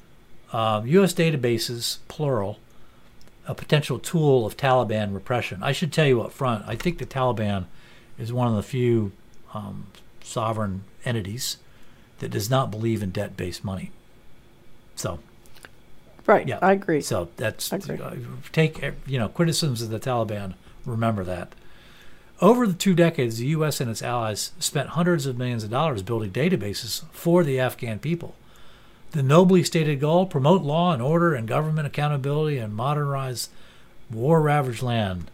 Um, U S databases, plural, a potential tool of Taliban repression. I should tell you up front, I think the Taliban is one of the few um, sovereign entities that does not believe in debt-based money. So, Right. yeah. I agree. So that's, I agree. uh, take, you know, criticisms of the Taliban, remember that. Over the two decades, the U S and its allies spent hundreds of millions of dollars building databases for the Afghan people. The nobly stated goal, promote law and order and government accountability and modernize war-ravaged land.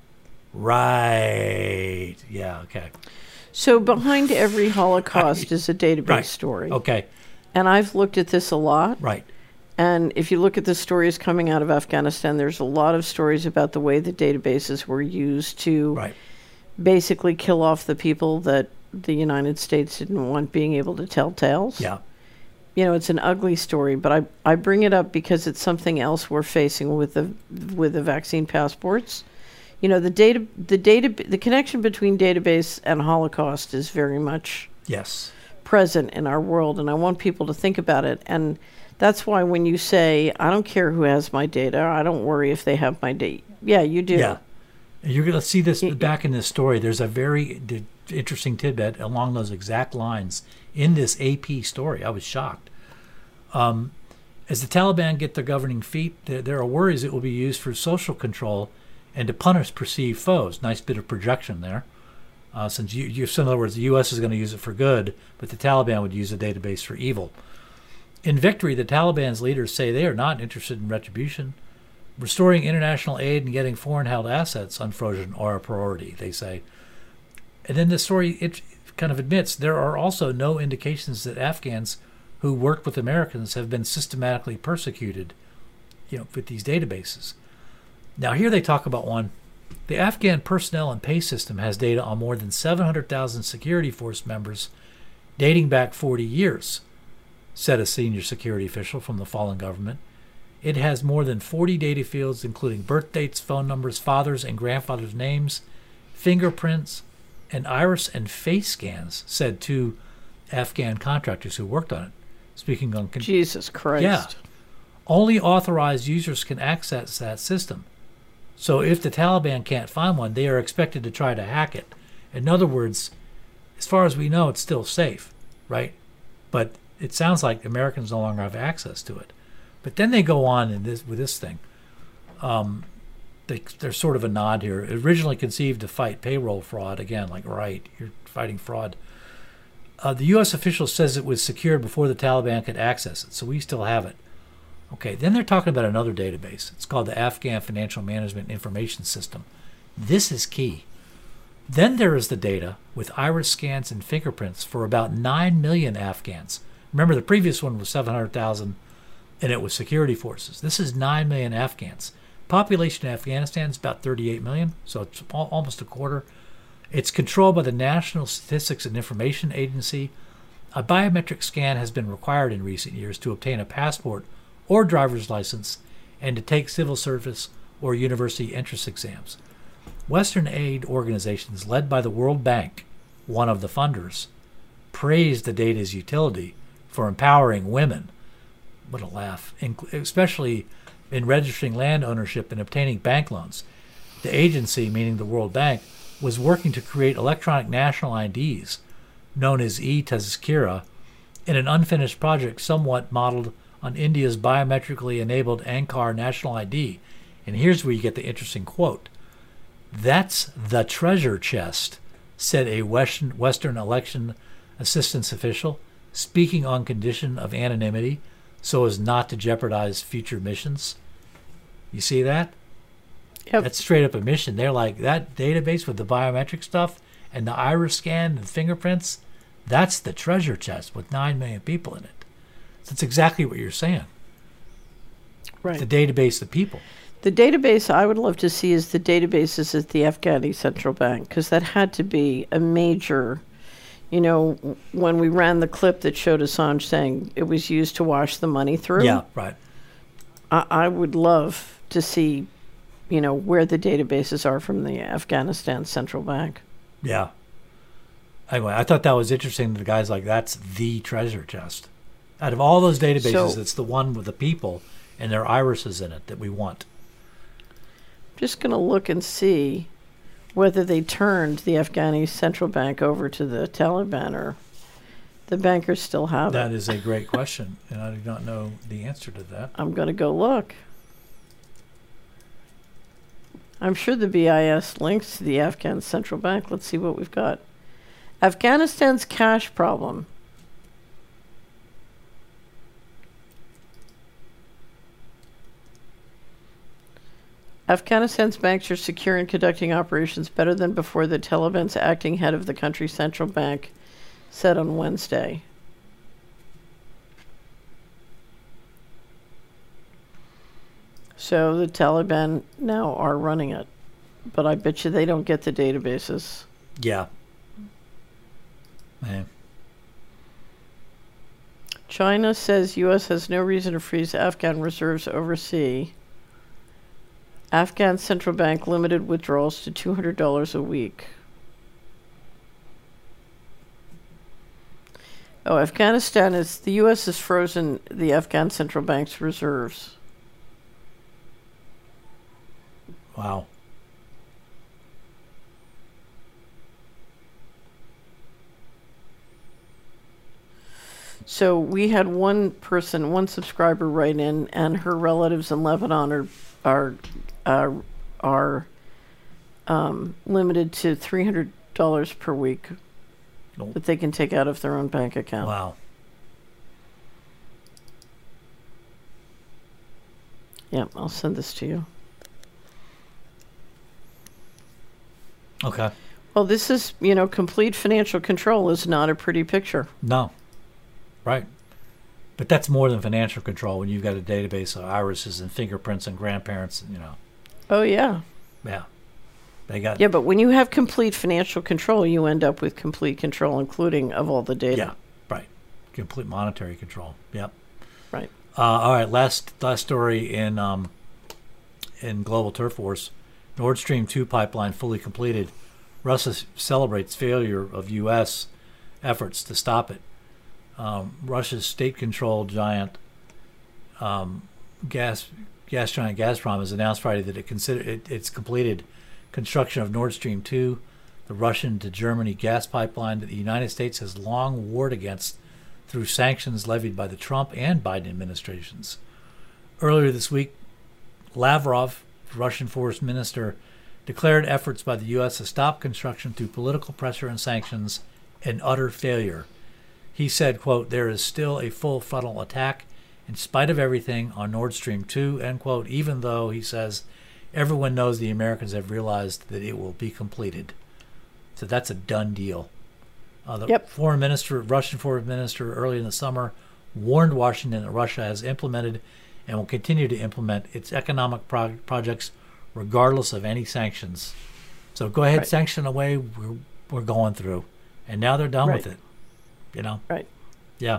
Right. Yeah, okay. So behind every Holocaust is a database Right. story. Okay, And I've looked at this a lot. right. And if you look at the stories coming out of Afghanistan, there's a lot of stories about the way the databases were used to Right. basically kill off the people that the United States didn't want being able to tell tales. Yeah. You know, it's an ugly story, but I, I bring it up because it's something else we're facing with the with the vaccine passports. You know, the data the data the connection between database and Holocaust is very much Yes. present in our world, and I want people to think about it. And that's why when you say, I don't care who has my data, I don't worry if they have my data. Yeah, you do. Yeah. You're going to see this back in this story. There's a very d- interesting tidbit along those exact lines in this A P story. I was shocked. Um, as the Taliban get their governing feet, there, there are worries it will be used for social control and to punish perceived foes. Nice bit of projection there. Uh, since you, you, so in other words, the U S is going to use it for good, but the Taliban would use the database for evil. In victory, the Taliban's leaders say they are not interested in retribution. Restoring international aid and getting foreign-held assets unfrozen are a priority, they say. And then the story it kind of admits there are also no indications that Afghans who worked with Americans have been systematically persecuted, you know, with these databases. Now here they talk about one. The Afghan personnel and pay system has data on more than seven hundred thousand security force members dating back forty years, said a senior security official from the fallen government. It has more than forty data fields, including birth dates, phone numbers, fathers' and grandfathers' names, fingerprints, and iris and face scans, said two Afghan contractors who worked on it. Speaking on... Con- Jesus Christ. Yeah. Only authorized users can access that system. So if the Taliban can't find one, they are expected to try to hack it. In other words, as far as we know, it's still safe, right? But it sounds like Americans no longer have access to it. But then they go on in this with this thing. Um, they, there's sort of a nod here. Originally conceived to fight payroll fraud. Again, like, right, you're fighting fraud. Uh, the U S official says it was secured before the Taliban could access it, so we still have it. Okay, then they're talking about another database. It's called the Afghan Financial Management Information System. This is key. Then there is the data with iris scans and fingerprints for about nine million Afghans. Remember, the previous one was seven hundred thousand, and it was security forces. This is nine million Afghans. Population in Afghanistan is about thirty-eight million, so it's al- almost a quarter. It's controlled by the National Statistics and Information Agency. A biometric scan has been required in recent years to obtain a passport or driver's license and to take civil service or university entrance exams. Western aid organizations led by the World Bank, one of the funders, praised the data's utility for empowering women. What a laugh, especially in registering land ownership and obtaining bank loans. The agency, meaning the World Bank, was working to create electronic national I Ds, known as e-Tazkira, in an unfinished project somewhat modeled on India's biometrically enabled Ankar National I D. And here's where you get the interesting quote. "That's the treasure chest," said a Western, Western election assistance official, speaking on condition of anonymity so as not to jeopardize future missions. You see that? Yep. That's straight up a mission. They're like, that database with the biometric stuff and the iris scan and fingerprints, that's the treasure chest with nine million people in it. That's exactly what you're saying. Right. The database of people. The database I would love to see is the databases at the Afghani Central Bank, because that had to be a major, you know, when we ran the clip that showed Assange saying it was used to wash the money through. Yeah, right. I, I would love to see, you know, where the databases are from the Afghanistan Central Bank. Yeah. Anyway, I thought that was interesting. The guy's like, that's the treasure chest. Out of all those databases, So- it's the one with the people and their irises in it that we want. Just going to look and see whether they turned the Afghani Central Bank over to the Taliban or the bankers still have That it. is a great question, and I do not know the answer to that. I'm going to go look. I'm sure the B I S links to the Afghan Central Bank. Let's see what we've got. Afghanistan's cash problem. Afghanistan's banks are secure in conducting operations better than before, the Taliban's acting head of the country's central bank said on Wednesday. So the Taliban now are running it, but I bet you they don't get the databases. Yeah. Man. China says U S has no reason to freeze Afghan reserves overseas. Afghan Central Bank limited withdrawals to two hundred dollars a week. Oh, Afghanistan is, the U S has frozen the Afghan Central Bank's reserves. Wow. So we had one person, one subscriber write in, and her relatives in Lebanon are are uh, are um, limited to three hundred dollars per week Nope. that they can take out of their own bank account. Wow. Yeah, I'll send this to you. Okay. Well, this is, you know, complete financial control is not a pretty picture. No. Right. But that's more than financial control when you've got a database of irises and fingerprints and grandparents, you know. Oh, yeah. Yeah. They got Yeah, but when you have complete financial control, you end up with complete control, including of all the data. Yeah, right. Complete monetary control. Yep. Right. Uh, all right, last last story in um, in Global Turf Wars. Nord Stream two pipeline fully completed. Russia celebrates failure of U S efforts to stop it. Um, Russia's state-controlled giant um, gas gas giant Gazprom has announced Friday that it consider it, it's completed construction of Nord Stream two, the Russian to Germany gas pipeline that the United States has long warred against through sanctions levied by the Trump and Biden administrations. Earlier this week, Lavrov, Russian foreign minister, declared efforts by the U S to stop construction through political pressure and sanctions an utter failure. He said, quote, there is still a full frontal attack in spite of everything on Nord Stream two, end quote, even though, he says, everyone knows the Americans have realized that it will be completed. So that's a done deal. Uh, the Yep. foreign minister, Russian foreign minister, early in the summer warned Washington that Russia has implemented and will continue to implement its economic pro- projects regardless of any sanctions. So go ahead, Right. sanction away. We're we're going through, and now they're done Right. with it. You know. Right. Yeah.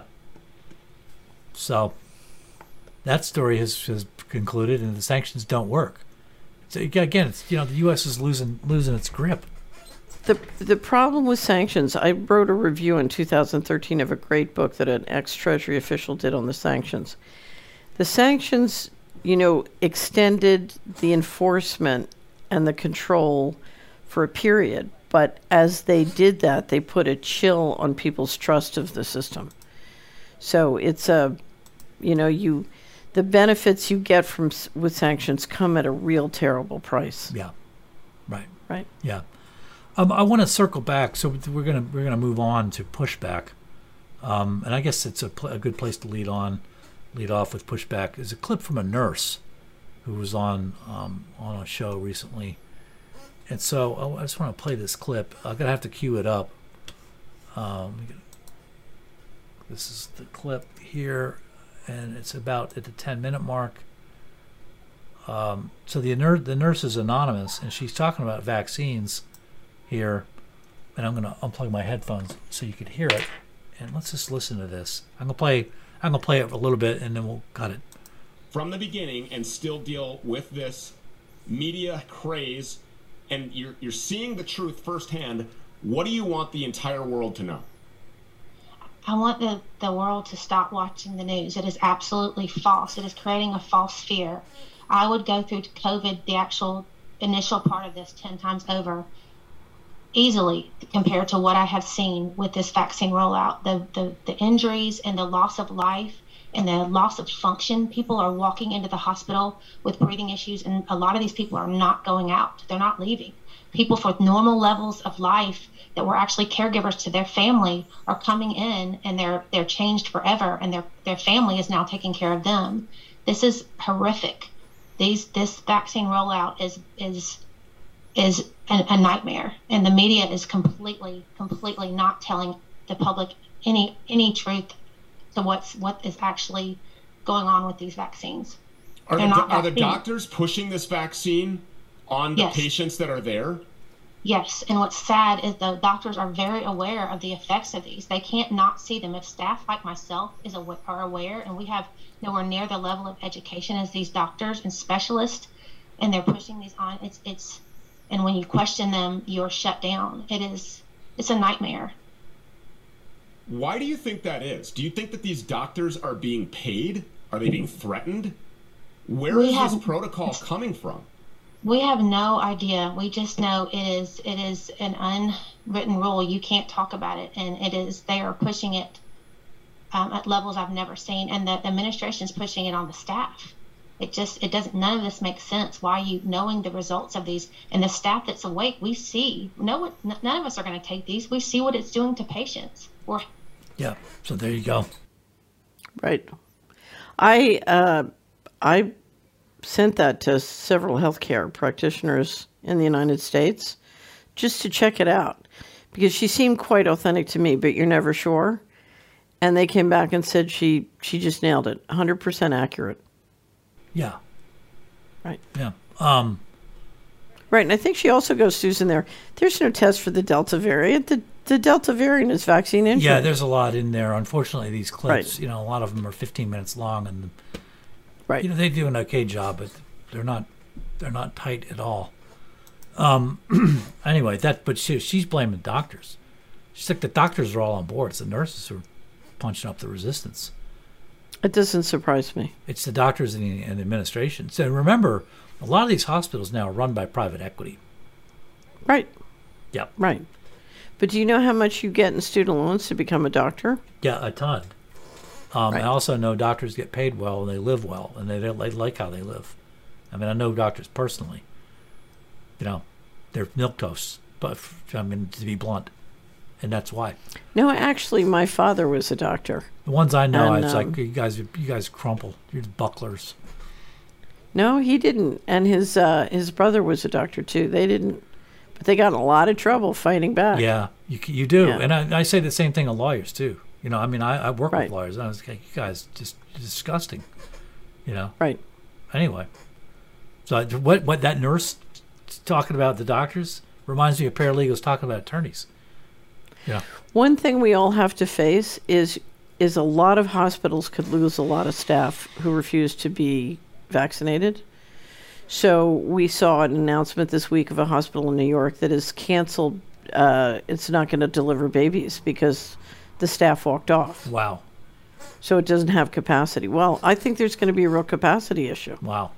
So that story has, has concluded, and the sanctions don't work. So again, it's, you know, the U S is losing losing its grip. The the problem with sanctions, I wrote a review in two thousand thirteen of a great book that an ex-Treasury official did on the sanctions. The sanctions, you know, extended the enforcement and the control for a period, but as they did that, they put a chill on people's trust of the system. So it's a, you know, you, the benefits you get from s- with sanctions come at a real terrible price. Yeah. Right. Right. Yeah. Um, I want to circle back, so we're gonna we're gonna move on to pushback, um, and I guess it's a, pl- a good place to lead on, lead off with pushback. Is a clip from a nurse who was on um, on a show recently, and so oh, I just want to play this clip. I'm gonna have to cue it up. Um, let me get- this is the clip here, and it's about at the ten minute mark. Um, so the nurse the nurse is anonymous, and she's talking about vaccines here, and I'm going to unplug my headphones so you can hear it, and let's just listen to this. I'm going to play I'm going to play it a little bit, and then we'll cut it. From the beginning, and still deal with this media craze, and you're, you're seeing the truth firsthand. What do you want the entire world to know? I want the, the world to stop watching the news. It is absolutely false. It is creating a false fear. I would go through COVID, the actual initial part of this, ten times over easily compared to what I have seen with this vaccine rollout. The, the, the injuries and the loss of life and the loss of function. People are walking into the hospital with breathing issues, and a lot of these people are not going out. They're not leaving. People with normal levels of life that were actually caregivers to their family are coming in, and they're they're changed forever, and their their family is now taking care of them. This is horrific. These this vaccine rollout is is is a, a nightmare, and the media is completely completely not telling the public any any truth to what's what is actually going on with these vaccines. Are, They're the, not are the vaccines. doctors pushing this vaccine on the Yes. patients that are there? Yes, and what's sad is the doctors are very aware of the effects of these. They can't not see them. If staff like myself is awa- are aware, and we have nowhere near the level of education as these doctors and specialists, and they're pushing these on, it's it's, and when you question them, you're shut down. It is, it's a nightmare. Why do you think that is? Do you think that these doctors are being paid? Are they being threatened? Where We is have- this protocol coming from? We have no idea. We just know it is it is an unwritten rule. You can't talk about it, and it is they are pushing it um, at levels I've never seen, and the administration is pushing it on the staff. It just it doesn't. None of this makes sense. Why you knowing the results of these and the staff that's awake? We see no one. n- None of us are going to take these. We see what it's doing to patients. We're Yeah. So there you go. Right. I uh, I sent that to several healthcare practitioners in the United States just to check it out because she seemed quite authentic to me, but you're never sure. And they came back and said she she just nailed it, one hundred percent accurate. Yeah. Right. Yeah. Um, Right. And I think she also goes, Susan, there. There's no test for the Delta variant. The the Delta variant is vaccine injury. yeah, there's a lot in there. Unfortunately, these clips, Right. you know, a lot of them are fifteen minutes long, and Right. you know they do an okay job, but they're not they're not tight at all. Um, anyway, that but she, she's blaming doctors. She's like the doctors are all on board. It's the nurses who are punching up the resistance. It doesn't surprise me. It's the doctors and the, and the administration. So remember, a lot of these hospitals now are run by private equity. Right. Yep. Right. But do you know how much you get in student loans to become a doctor? Yeah, a ton. Um, Right. I also know doctors get paid well and they live well and they, they like how they live. I mean, I know doctors personally. You know, they're milquetoasts, but I mean, to be blunt, and that's why. No, actually, my father was a doctor. The ones I know, And, it's um, like you guys, you guys crumple. You're bucklers. No, he didn't. And his uh, his brother was a doctor too. They didn't, but they got in a lot of trouble fighting back. Yeah, you you do, Yeah. and I, I say the same thing of lawyers too. You know, I mean, I, I work Right. with lawyers. And I was like, you guys just disgusting. You know. Right. Anyway, so I- what what that nurse talking about the doctors reminds me of paralegals talking about attorneys. Yeah. One thing we all have to face is is a lot of hospitals could lose a lot of staff who refuse to be vaccinated. So we saw an announcement this week of a hospital in New York that has canceled. Uh, it's not going to deliver babies because the staff walked off. Wow. So it doesn't have capacity. Well, I think there's going to be a real capacity issue. Wow.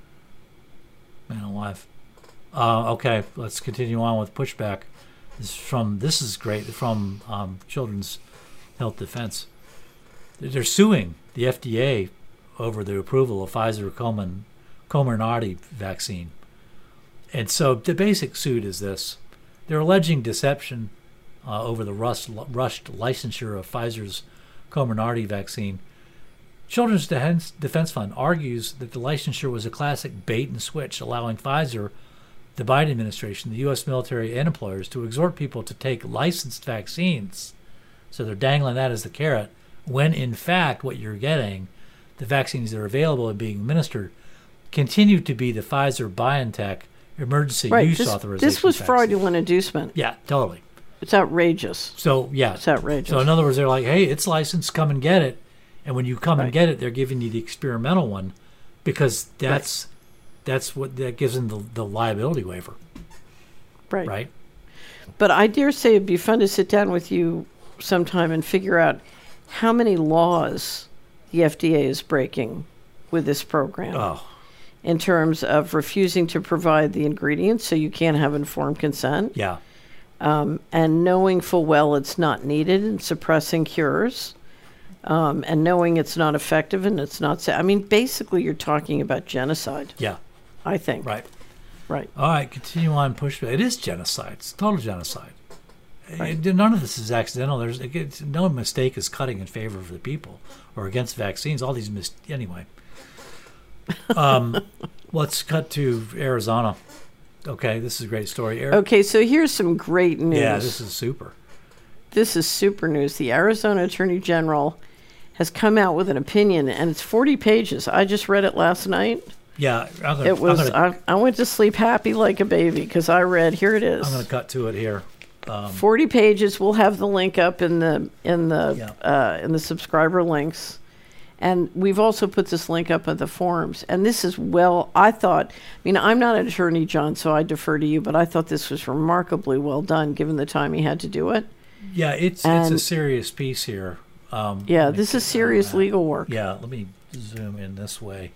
Man alive. Uh, okay, let's continue on with pushback. This is from this is great from um, Children's Health Defense. They're suing the F D A over the approval of Pfizer Coman- Comirnaty vaccine. And so the basic suit is this. They're alleging deception uh, over the rushed, rushed licensure of Pfizer's Comirnaty vaccine. Children's Defense, Defense Fund argues that the licensure was a classic bait and switch, allowing Pfizer, the Biden administration, the U S military, and employers to exhort people to take licensed vaccines. So they're dangling that as the carrot, when in fact what you're getting, the vaccines that are available and being administered, continue to be the Pfizer-BioNTech emergency Right. use This, authorization this was vaccine. fraudulent inducement. Yeah, totally. It's outrageous. So, yeah. It's outrageous. So, in other words, they're like, hey, it's licensed, come and get it. And when you come and Right. get it, they're giving you the experimental one because that's that's what that gives them the, the liability waiver. Right. Right? But I dare say it'd be fun to sit down with you sometime and figure out how many laws the F D A is breaking with this program. Oh. In terms of refusing to provide the ingredients so you can't have informed consent. Yeah. Um, and knowing full well it's not needed and suppressing cures. Um, and knowing it's not effective and it's not sa- I mean, basically you're talking about genocide. Yeah. I think. Right. Right. All right, continue on pushback. It is genocide. It's total genocide. Right. It- none of this is accidental. There's it, it's, no mistake is cutting in favor of the people or against vaccines. All these mis- anyway. Um, let's cut to Arizona. Okay, this is a great story. Ari- Okay, so here's some great news. Yeah, this is super. This is super news. The Arizona Attorney General has come out with an opinion, and it's forty pages. I just read it last night. Yeah, I'm gonna, It was. I'm gonna, I, I went to sleep happy like a baby because I read. Here it is. I'm going to cut to it here. Um, forty pages. We'll have the link up in the in the Yeah. uh, in the subscriber links, and we've also put this link up at the forums. And this is well. I thought. I mean, I'm not an attorney, John, so I defer to you. But I thought this was remarkably well done, given the time he had to do it. Yeah, it's And- it's a serious piece here. Um, Yeah, let me this is get serious that. legal work. Yeah, let me zoom in this way.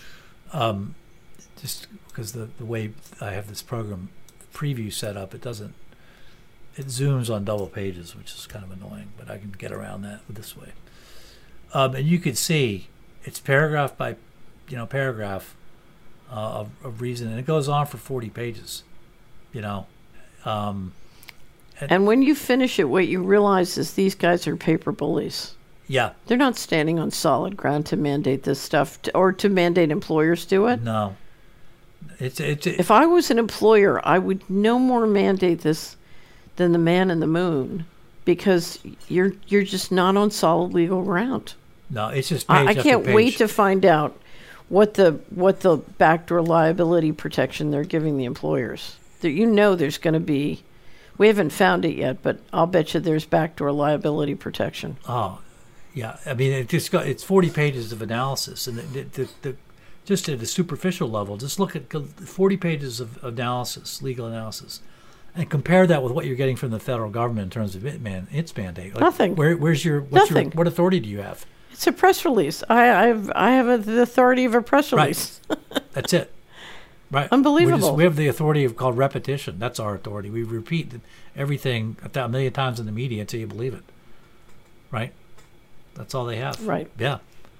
Um, just because the, the way I have this program preview set up, it doesn't, it zooms on double pages, which is kind of annoying, but I can get around that this way. Um, and you could see it's paragraph by, you know, paragraph uh, of, of reason, and it goes on for forty pages, you know. Um, And when you finish it, what you realize is these guys are paper bullies. yeah, They're not standing on solid ground to mandate this stuff to, or to mandate employers do it. no. It's, it's, it, If I was an employer, I would no more mandate this than the man in the moon, because you're you're just not on solid legal ground. no, it's just page I, I after can't page. wait to find out what the what the backdoor liability protection they're giving the employers. That you know there's going to be. We haven't found it yet, but I'll bet you there's backdoor liability protection. Oh, yeah. I mean, it just got, it's forty pages of analysis, and the, the, the, just at a superficial level, just look at forty pages of analysis, legal analysis, and compare that with what you're getting from the federal government in terms of it, man, its mandate. Like, Nothing. Where, where's your what's Nothing. your what authority do you have? It's a press release. I I've, I have a, the authority of a press Right. release. That's it. Right. Unbelievable. We, just, we have the authority of called repetition. That's our authority. We repeat everything a, th- a million times in the media until you believe it. Right. That's all they have. Right. Yeah.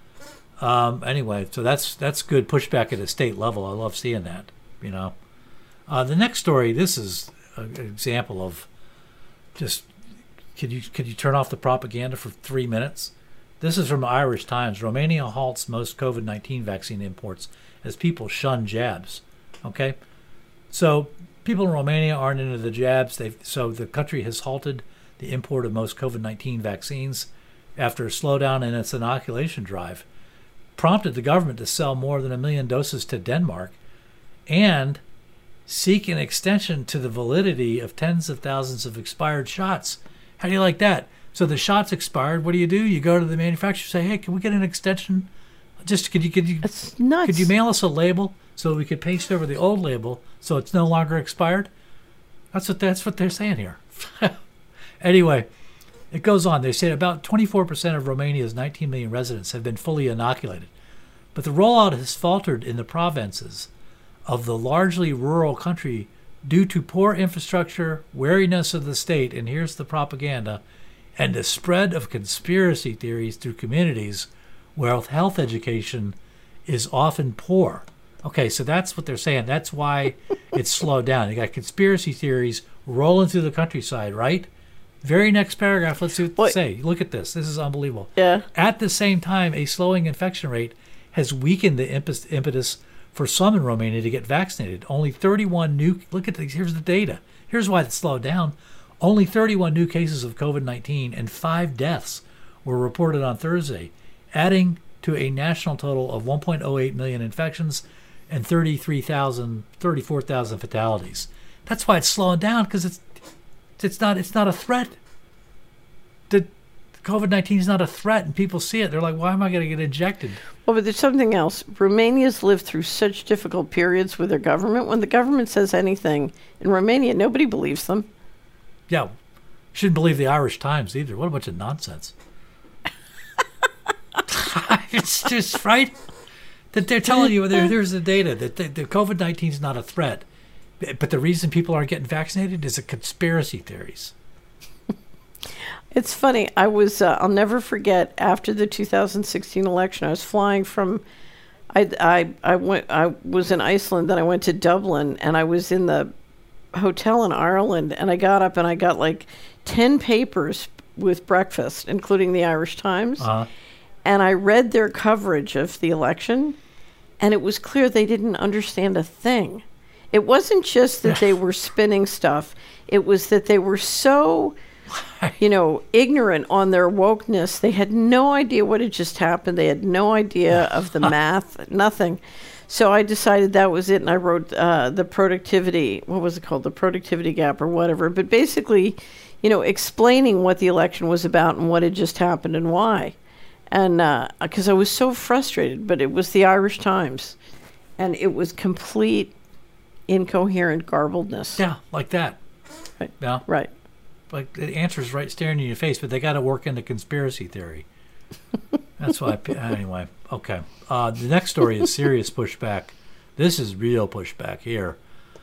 Um, anyway, so that's that's good pushback at a state level. I love seeing that. You know. Uh, the next story. This is a, an example of just could you could you turn off the propaganda for three minutes? This is from Irish Times. Romania halts most COVID nineteen vaccine imports as people shun jabs. Okay, so people in Romania aren't into the jabs. They so the country has halted the import of most COVID nineteen vaccines after a slowdown in its inoculation drive, prompted the government to sell more than a million doses to Denmark, and seek an extension to the validity of tens of thousands of expired shots. How do you like that? So the shot's expired. What do you do? You go to the manufacturer, say, "Hey, can we get an extension? Just could you could you It's nuts. could you mail us a label so we could paste over the old label so it's no longer expired?" That's what that's what they're saying here. Anyway, it goes on. They say about twenty-four percent of Romania's nineteen million residents have been fully inoculated, but the rollout has faltered in the provinces of the largely rural country due to poor infrastructure, wariness of the state, and here's the propaganda, and the spread of conspiracy theories through communities where health education is often poor. Okay, so that's what they're saying. That's why it's slowed down. You got conspiracy theories rolling through the countryside, right? Very next paragraph, let's see what, What? they say. Look at this. This is unbelievable. Yeah. At the same time, a slowing infection rate has weakened the impetus, impetus for some in Romania to get vaccinated. Only thirty-one new, look at these, here's the data. Here's why it slowed down. Only thirty-one new cases of COVID nineteen and five deaths were reported on Thursday, adding to a national total of one point oh eight million infections and thirty-three thousand, thirty-four thousand fatalities. That's why it's slowing down, because it's it's not it's not a threat. The COVID nineteen is not a threat, and people see it. They're like, why am I going to get injected? Well, but there's something else. Romania's lived through such difficult periods with their government. When the government says anything in Romania, nobody believes them. Yeah, shouldn't believe the Irish Times either. What a bunch of nonsense. It's just right that they're telling you there, there's the data that the, the COVID nineteen is not a threat, but the reason people aren't getting vaccinated is a conspiracy theories. It's funny. I was, uh, I'll never forget, after the two thousand sixteen election, I was flying from, I, I, I went, I was in Iceland, then I went to Dublin, and I was in the hotel in Ireland, and I got up and I got like ten papers with breakfast, including the Irish Times. Uh-huh. And I read their coverage of the election, and it was clear they didn't understand a thing. It wasn't just that they were spinning stuff. It was that they were so, you know, ignorant on their wokeness. They had no idea what had just happened. They had no idea of the math, nothing. So I decided that was it, and I wrote uh, the productivity, what was it called, the productivity gap or whatever. But basically, you know, explaining what the election was about and what had just happened and why. And because uh, I was so frustrated, but it was the Irish Times, and it was complete incoherent garbledness. Yeah, like that. Right. Yeah. Right. like the answer's right staring you in your face, but they got to work into conspiracy theory. That's why. I, anyway, okay. Uh, the next story is serious pushback. This is real pushback here.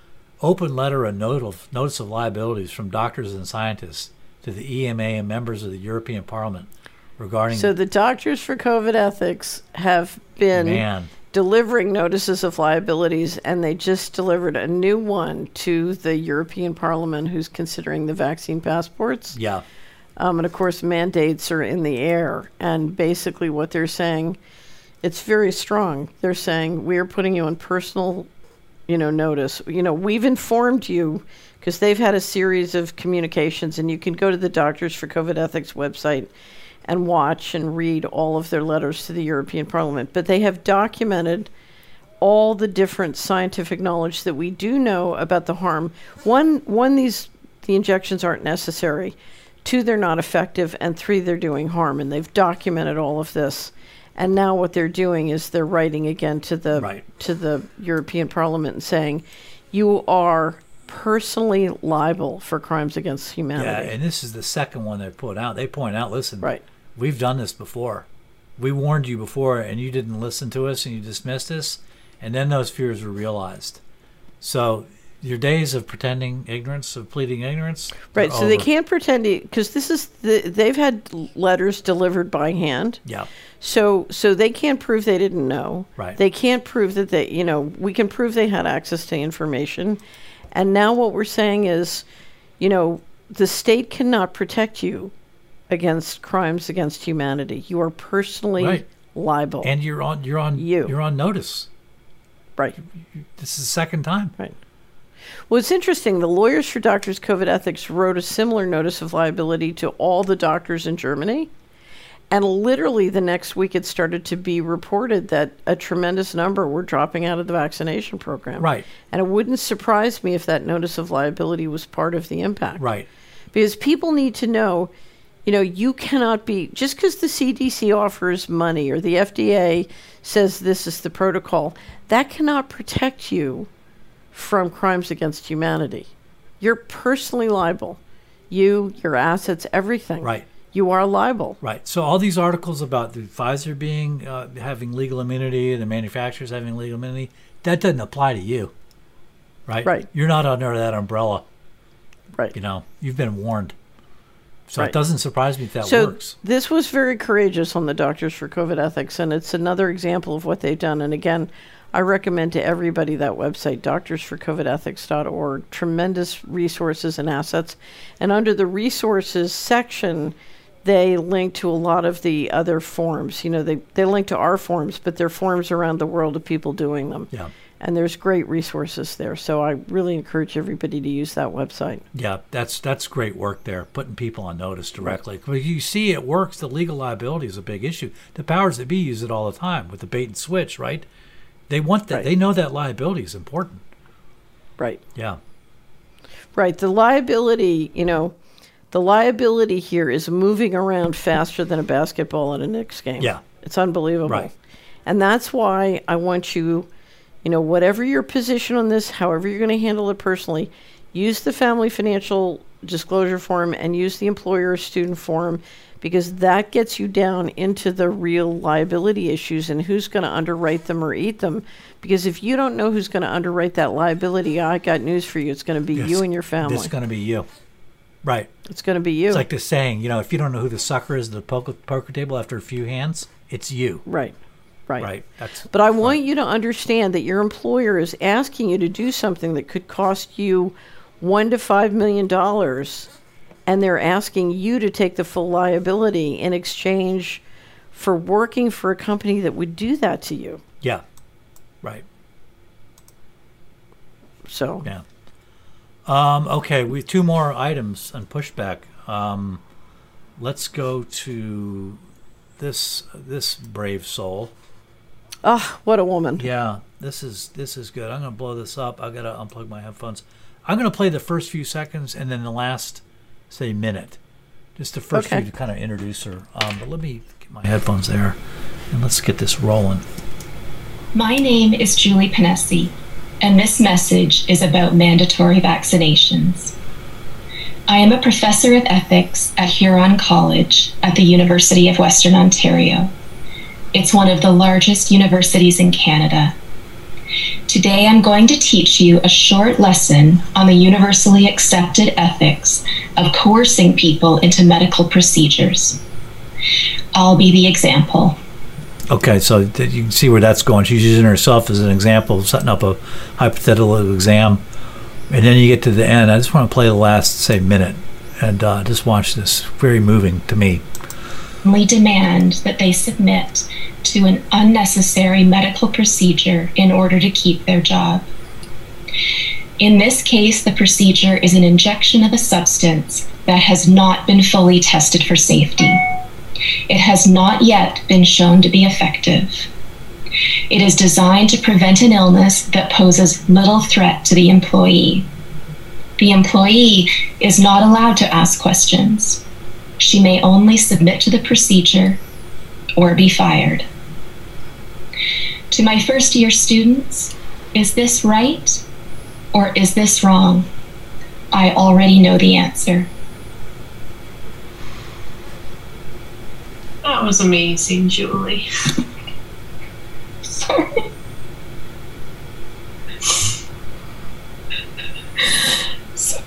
Open letter of notice of liabilities from doctors and scientists to the E M A and members of the European Parliament regarding. So the Doctors for COVID Ethics have been Man. delivering notices of liabilities, and they just delivered a new one to the European Parliament, who's considering the vaccine passports. Yeah. Um, and of course, mandates are in the air. And basically, what they're saying, it's very strong. They're saying we are putting you on personal, you know, notice. You know, we've informed you because they've had a series of communications, and you can go to the Doctors for COVID Ethics website and watch and read all of their letters to the European Parliament. But they have documented all the different scientific knowledge that we do know about the harm. One, one, these the injections aren't necessary. Two, they're not effective. And three, they're doing harm. And they've documented all of this. And now what they're doing is they're writing again to the right. to the European Parliament and saying, you are personally liable for crimes against humanity. Yeah, and this is the second one they put out. They point out, listen, right. we've done this before. We warned you before, and you didn't listen to us, and you dismissed us, and then those fears were realized. So your days of pretending ignorance, of pleading ignorance, right? So over. They can't pretend, because this is the, they've had letters delivered by hand. Yeah. So so they can't prove they didn't know. Right. They can't prove that they, you know, we can prove they had access to information. And now what we're saying is, you know, the state cannot protect you against crimes against humanity. You are personally right. liable. And you're on you're on you. you're on notice. Right. This is the second time. Right. Well, it's interesting. The Lawyers for Doctors COVID Ethics wrote a similar notice of liability to all the doctors in Germany. And literally the next week it started to be reported that a tremendous number were dropping out of the vaccination program. Right. And it wouldn't surprise me if that notice of liability was part of the impact. Right. Because people need to know, you know, you cannot be, just because the C D C offers money or the F D A says this is the protocol, that cannot protect you from crimes against humanity. You're personally liable. You, your assets, everything. Right. You are liable. Right. So all these articles about the Pfizer being uh, having legal immunity and the manufacturers having legal immunity, that doesn't apply to you. Right? Right. You're not under that umbrella. Right. You know, you've been warned. So right. it doesn't surprise me if that so works. This was very courageous on the Doctors for COVID Ethics, and it's another example of what they've done. And again, I recommend to everybody that website, doctors for covid ethics dot org. Tremendous resources and assets. And under the resources section, they link to a lot of the other forums. You know, they, they link to our forums, but they're forums around the world of people doing them. Yeah. And there's great resources there. So I really encourage everybody to use that website. Yeah, that's that's great work there, putting people on notice directly. But you see it works. The legal liability is a big issue. The powers that be use it all the time with the bait and switch, right? They want that. Right. They know that liability is important. Right. Yeah. Right. The liability, you know, the liability here is moving around faster than a basketball at a Knicks game. Yeah. It's unbelievable. Right. And that's why I want you, you know, whatever your position on this, however you're going to handle it personally, use the family financial disclosure form and use the employer student form, because that gets you down into the real liability issues and who's going to underwrite them or eat them. Because if you don't know who's going to underwrite that liability, I got news for you. It's going to be Yes. you and your family. It's going to be you. Right. It's going to be you. It's like the saying, you know, if you don't know who the sucker is at the poker, poker table after a few hands, it's you. Right. Right. Right. That's, but I want you to understand that your employer is asking you to do something that could cost you one to five million dollars, and they're asking you to take the full liability in exchange for working for a company that would do that to you. Yeah. Right. So. Yeah. Um, okay, we have two more items on pushback. Um, let's go to this this brave soul. Ah, what a woman! Yeah, this is this is good. I'm gonna blow this up. I gotta unplug my headphones. I'm gonna play the first few seconds and then the last, say, minute, just the first okay. few to kind of introduce her. Um, but let me get my headphones there, and let's get this rolling. My name is Julie Panesi, and this message is about mandatory vaccinations. I am a professor of ethics at Huron College at the University of Western Ontario. It's one of the largest universities in Canada. Today I'm going to teach you a short lesson on the universally accepted ethics of coercing people into medical procedures. I'll be the example. Okay, so th- you can see where that's going. She's using herself as an example of setting up a hypothetical exam. And then you get to the end. I just want to play the last, say, minute and uh, just watch this. Very moving to me. We demand that they submit to an unnecessary medical procedure in order to keep their job. In this case, the procedure is an injection of a substance that has not been fully tested for safety. It has not yet been shown to be effective. It is designed to prevent an illness that poses little threat to the employee. The employee is not allowed to ask questions. She may only submit to the procedure or be fired. To my first year students, is this right or is this wrong? I already know the answer. That was amazing, Julie. Sorry. Sorry.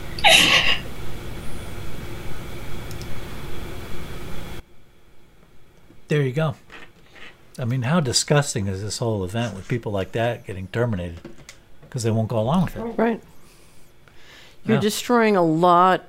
There you go. I mean, how disgusting is this whole event with people like that getting terminated because they won't go along with it? Right. You're Yeah. destroying a lot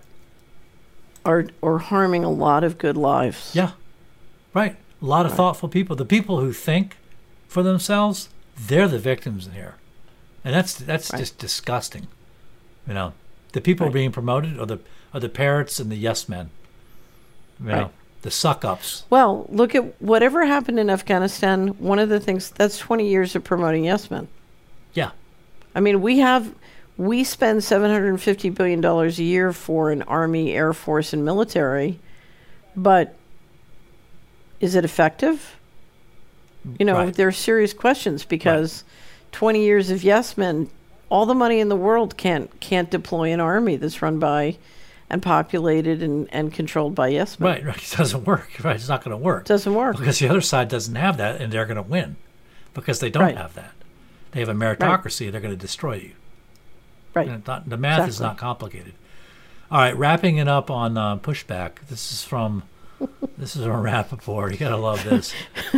or or harming a lot of good lives. Yeah. Right. A lot of Right. thoughtful people. The people who think for themselves, they're the victims in here. And that's that's Right. just disgusting. You know, the people Right. being promoted are the are the parrots and the yes men. You know, Right. the suck ups. Well, look at whatever happened in Afghanistan. One of the things that's twenty years of promoting yes men. Yeah. I mean, we have we spend seven hundred fifty billion dollars a year for an army, air force, and military, but is it effective? You know, Right. there are serious questions because twenty years of yes men, all the money in the world can't can't deploy an army that's run by and populated and, and controlled by yes men. Right, right. It doesn't work. Right. It's not going to work. It doesn't work. Because the other side doesn't have that and they're going to win. Because they don't Right. have that. They have a meritocracy, they're going to destroy you. Right. And not, the math is Exactly. not complicated. All right, wrapping it up on uh, pushback. This is from this is from Rappaport. You gotta love this.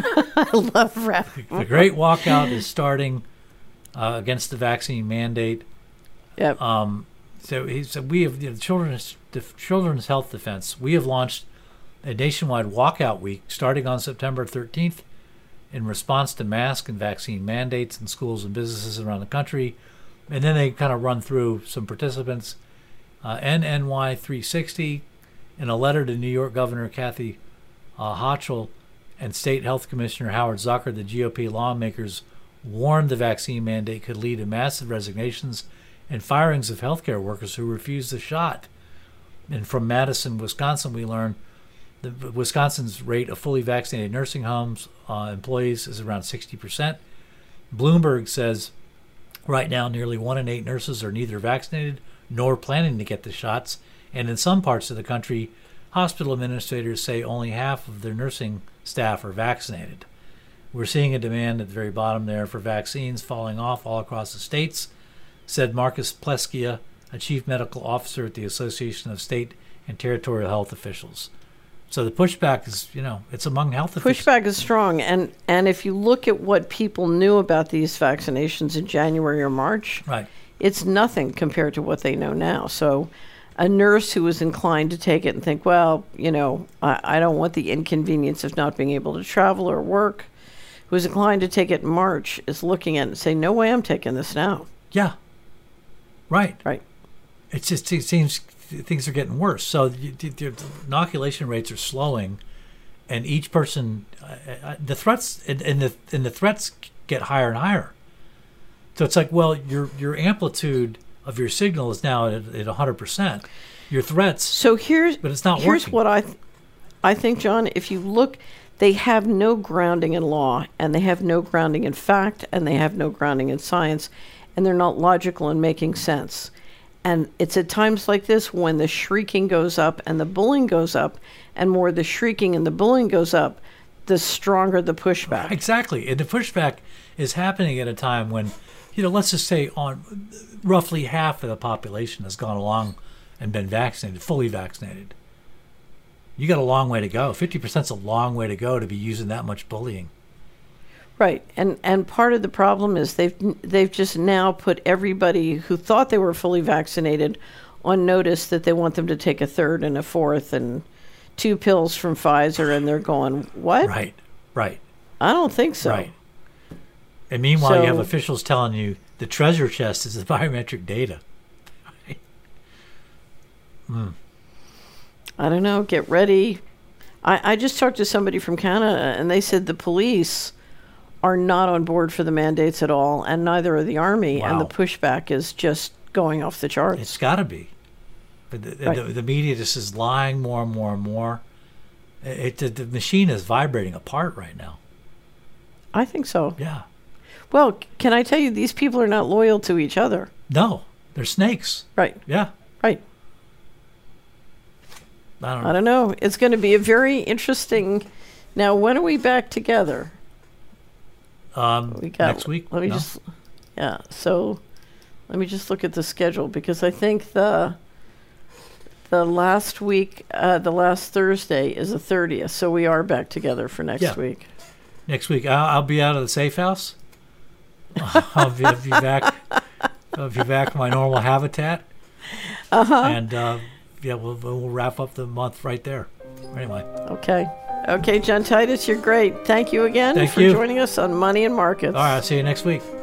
I love Rappaport. The great walkout is starting uh, against the vaccine mandate. Yep. Um, so he said, "We have the you know, children's the Children's Health Defense. We have launched a nationwide walkout week starting on September thirteenth in response to mask and vaccine mandates in schools and businesses around the country." And then they kind of run through some participants. Uh, N N Y three sixty, in a letter to New York Governor Kathy uh, Hochul and State Health Commissioner Howard Zucker, the G O P lawmakers warned the vaccine mandate could lead to massive resignations and firings of healthcare workers who refuse the shot. And from Madison, Wisconsin, we learned that Wisconsin's rate of fully vaccinated nursing homes uh, employees is around sixty percent. Bloomberg says right now nearly one in eight nurses are neither vaccinated nor planning to get the shots. And in some parts of the country, hospital administrators say only half of their nursing staff are vaccinated. We're seeing a demand at the very bottom there for vaccines falling off all across the states, said Marcus Pleskia, a chief medical officer at the Association of State and Territorial Health Officials. So the pushback is, you know, it's among health officials. Pushback is strong. And, and if you look at what people knew about these vaccinations in January or March, Right. it's nothing compared to what they know now. So a nurse who was inclined to take it and think, well, you know, I, I don't want the inconvenience of not being able to travel or work, who was inclined to take it in March, is looking at it and saying, no way I'm taking this now. Yeah. Right. Right. It's just, it seems things are getting worse. So the, the inoculation rates are slowing, and each person, uh, the threats and, and the and the threats get higher and higher. So it's like, well, your your amplitude of your signal is now at, at one hundred percent. Your threats. So here's but it's not here's working. what I th- I think, John, if you look, they have no grounding in law, and they have no grounding in fact, and they have no grounding in science, and they're not logical in making sense. And it's at times like this when the shrieking goes up and the bullying goes up, and more the shrieking and the bullying goes up, the stronger the pushback. Exactly. And the pushback is happening at a time when, you know, let's just say on roughly half of the population has gone along and been vaccinated, fully vaccinated. You got a long way to go. fifty percent is a long way to go to be using that much bullying. Right. And and part of the problem is they've they've just now put everybody who thought they were fully vaccinated on notice that they want them to take a third and a fourth and two pills from Pfizer, and they're going, what? Right. Right. I don't think so. Right. And meanwhile, So- you have officials telling you the treasure chest is the biometric data. Right? Mm. I don't know. Get ready. I, I just talked to somebody from Canada, and they said the police are not on board for the mandates at all, and neither are the Army, and the Wow. pushback is just going off the charts. It's got to be. But the, Right. the, the media just is lying more and more and more. It, it, the machine is vibrating apart right now. I think so. Yeah. Well, can I tell you, these people are not loyal to each other. No, they're snakes. Right. Yeah. Right. I don't know. I don't know. It's going to be a very interesting. Now, when are we back together? Um, We got, next week? Let me No? just. Yeah. So, let me just look at the schedule, because I think the the last week, uh, the last Thursday is the thirtieth. So we are back together for next Yeah. week. Next week, I'll, I'll be out of the safe house. I'll be, I'll be back. I'll be back in my normal habitat. Uh-huh. And uh, yeah, we'll we'll wrap up the month right there. Anyway. Okay. Okay, John Titus, you're great. Thank you again Thank for you. joining us on Money and Markets. All right. I'll see you next week.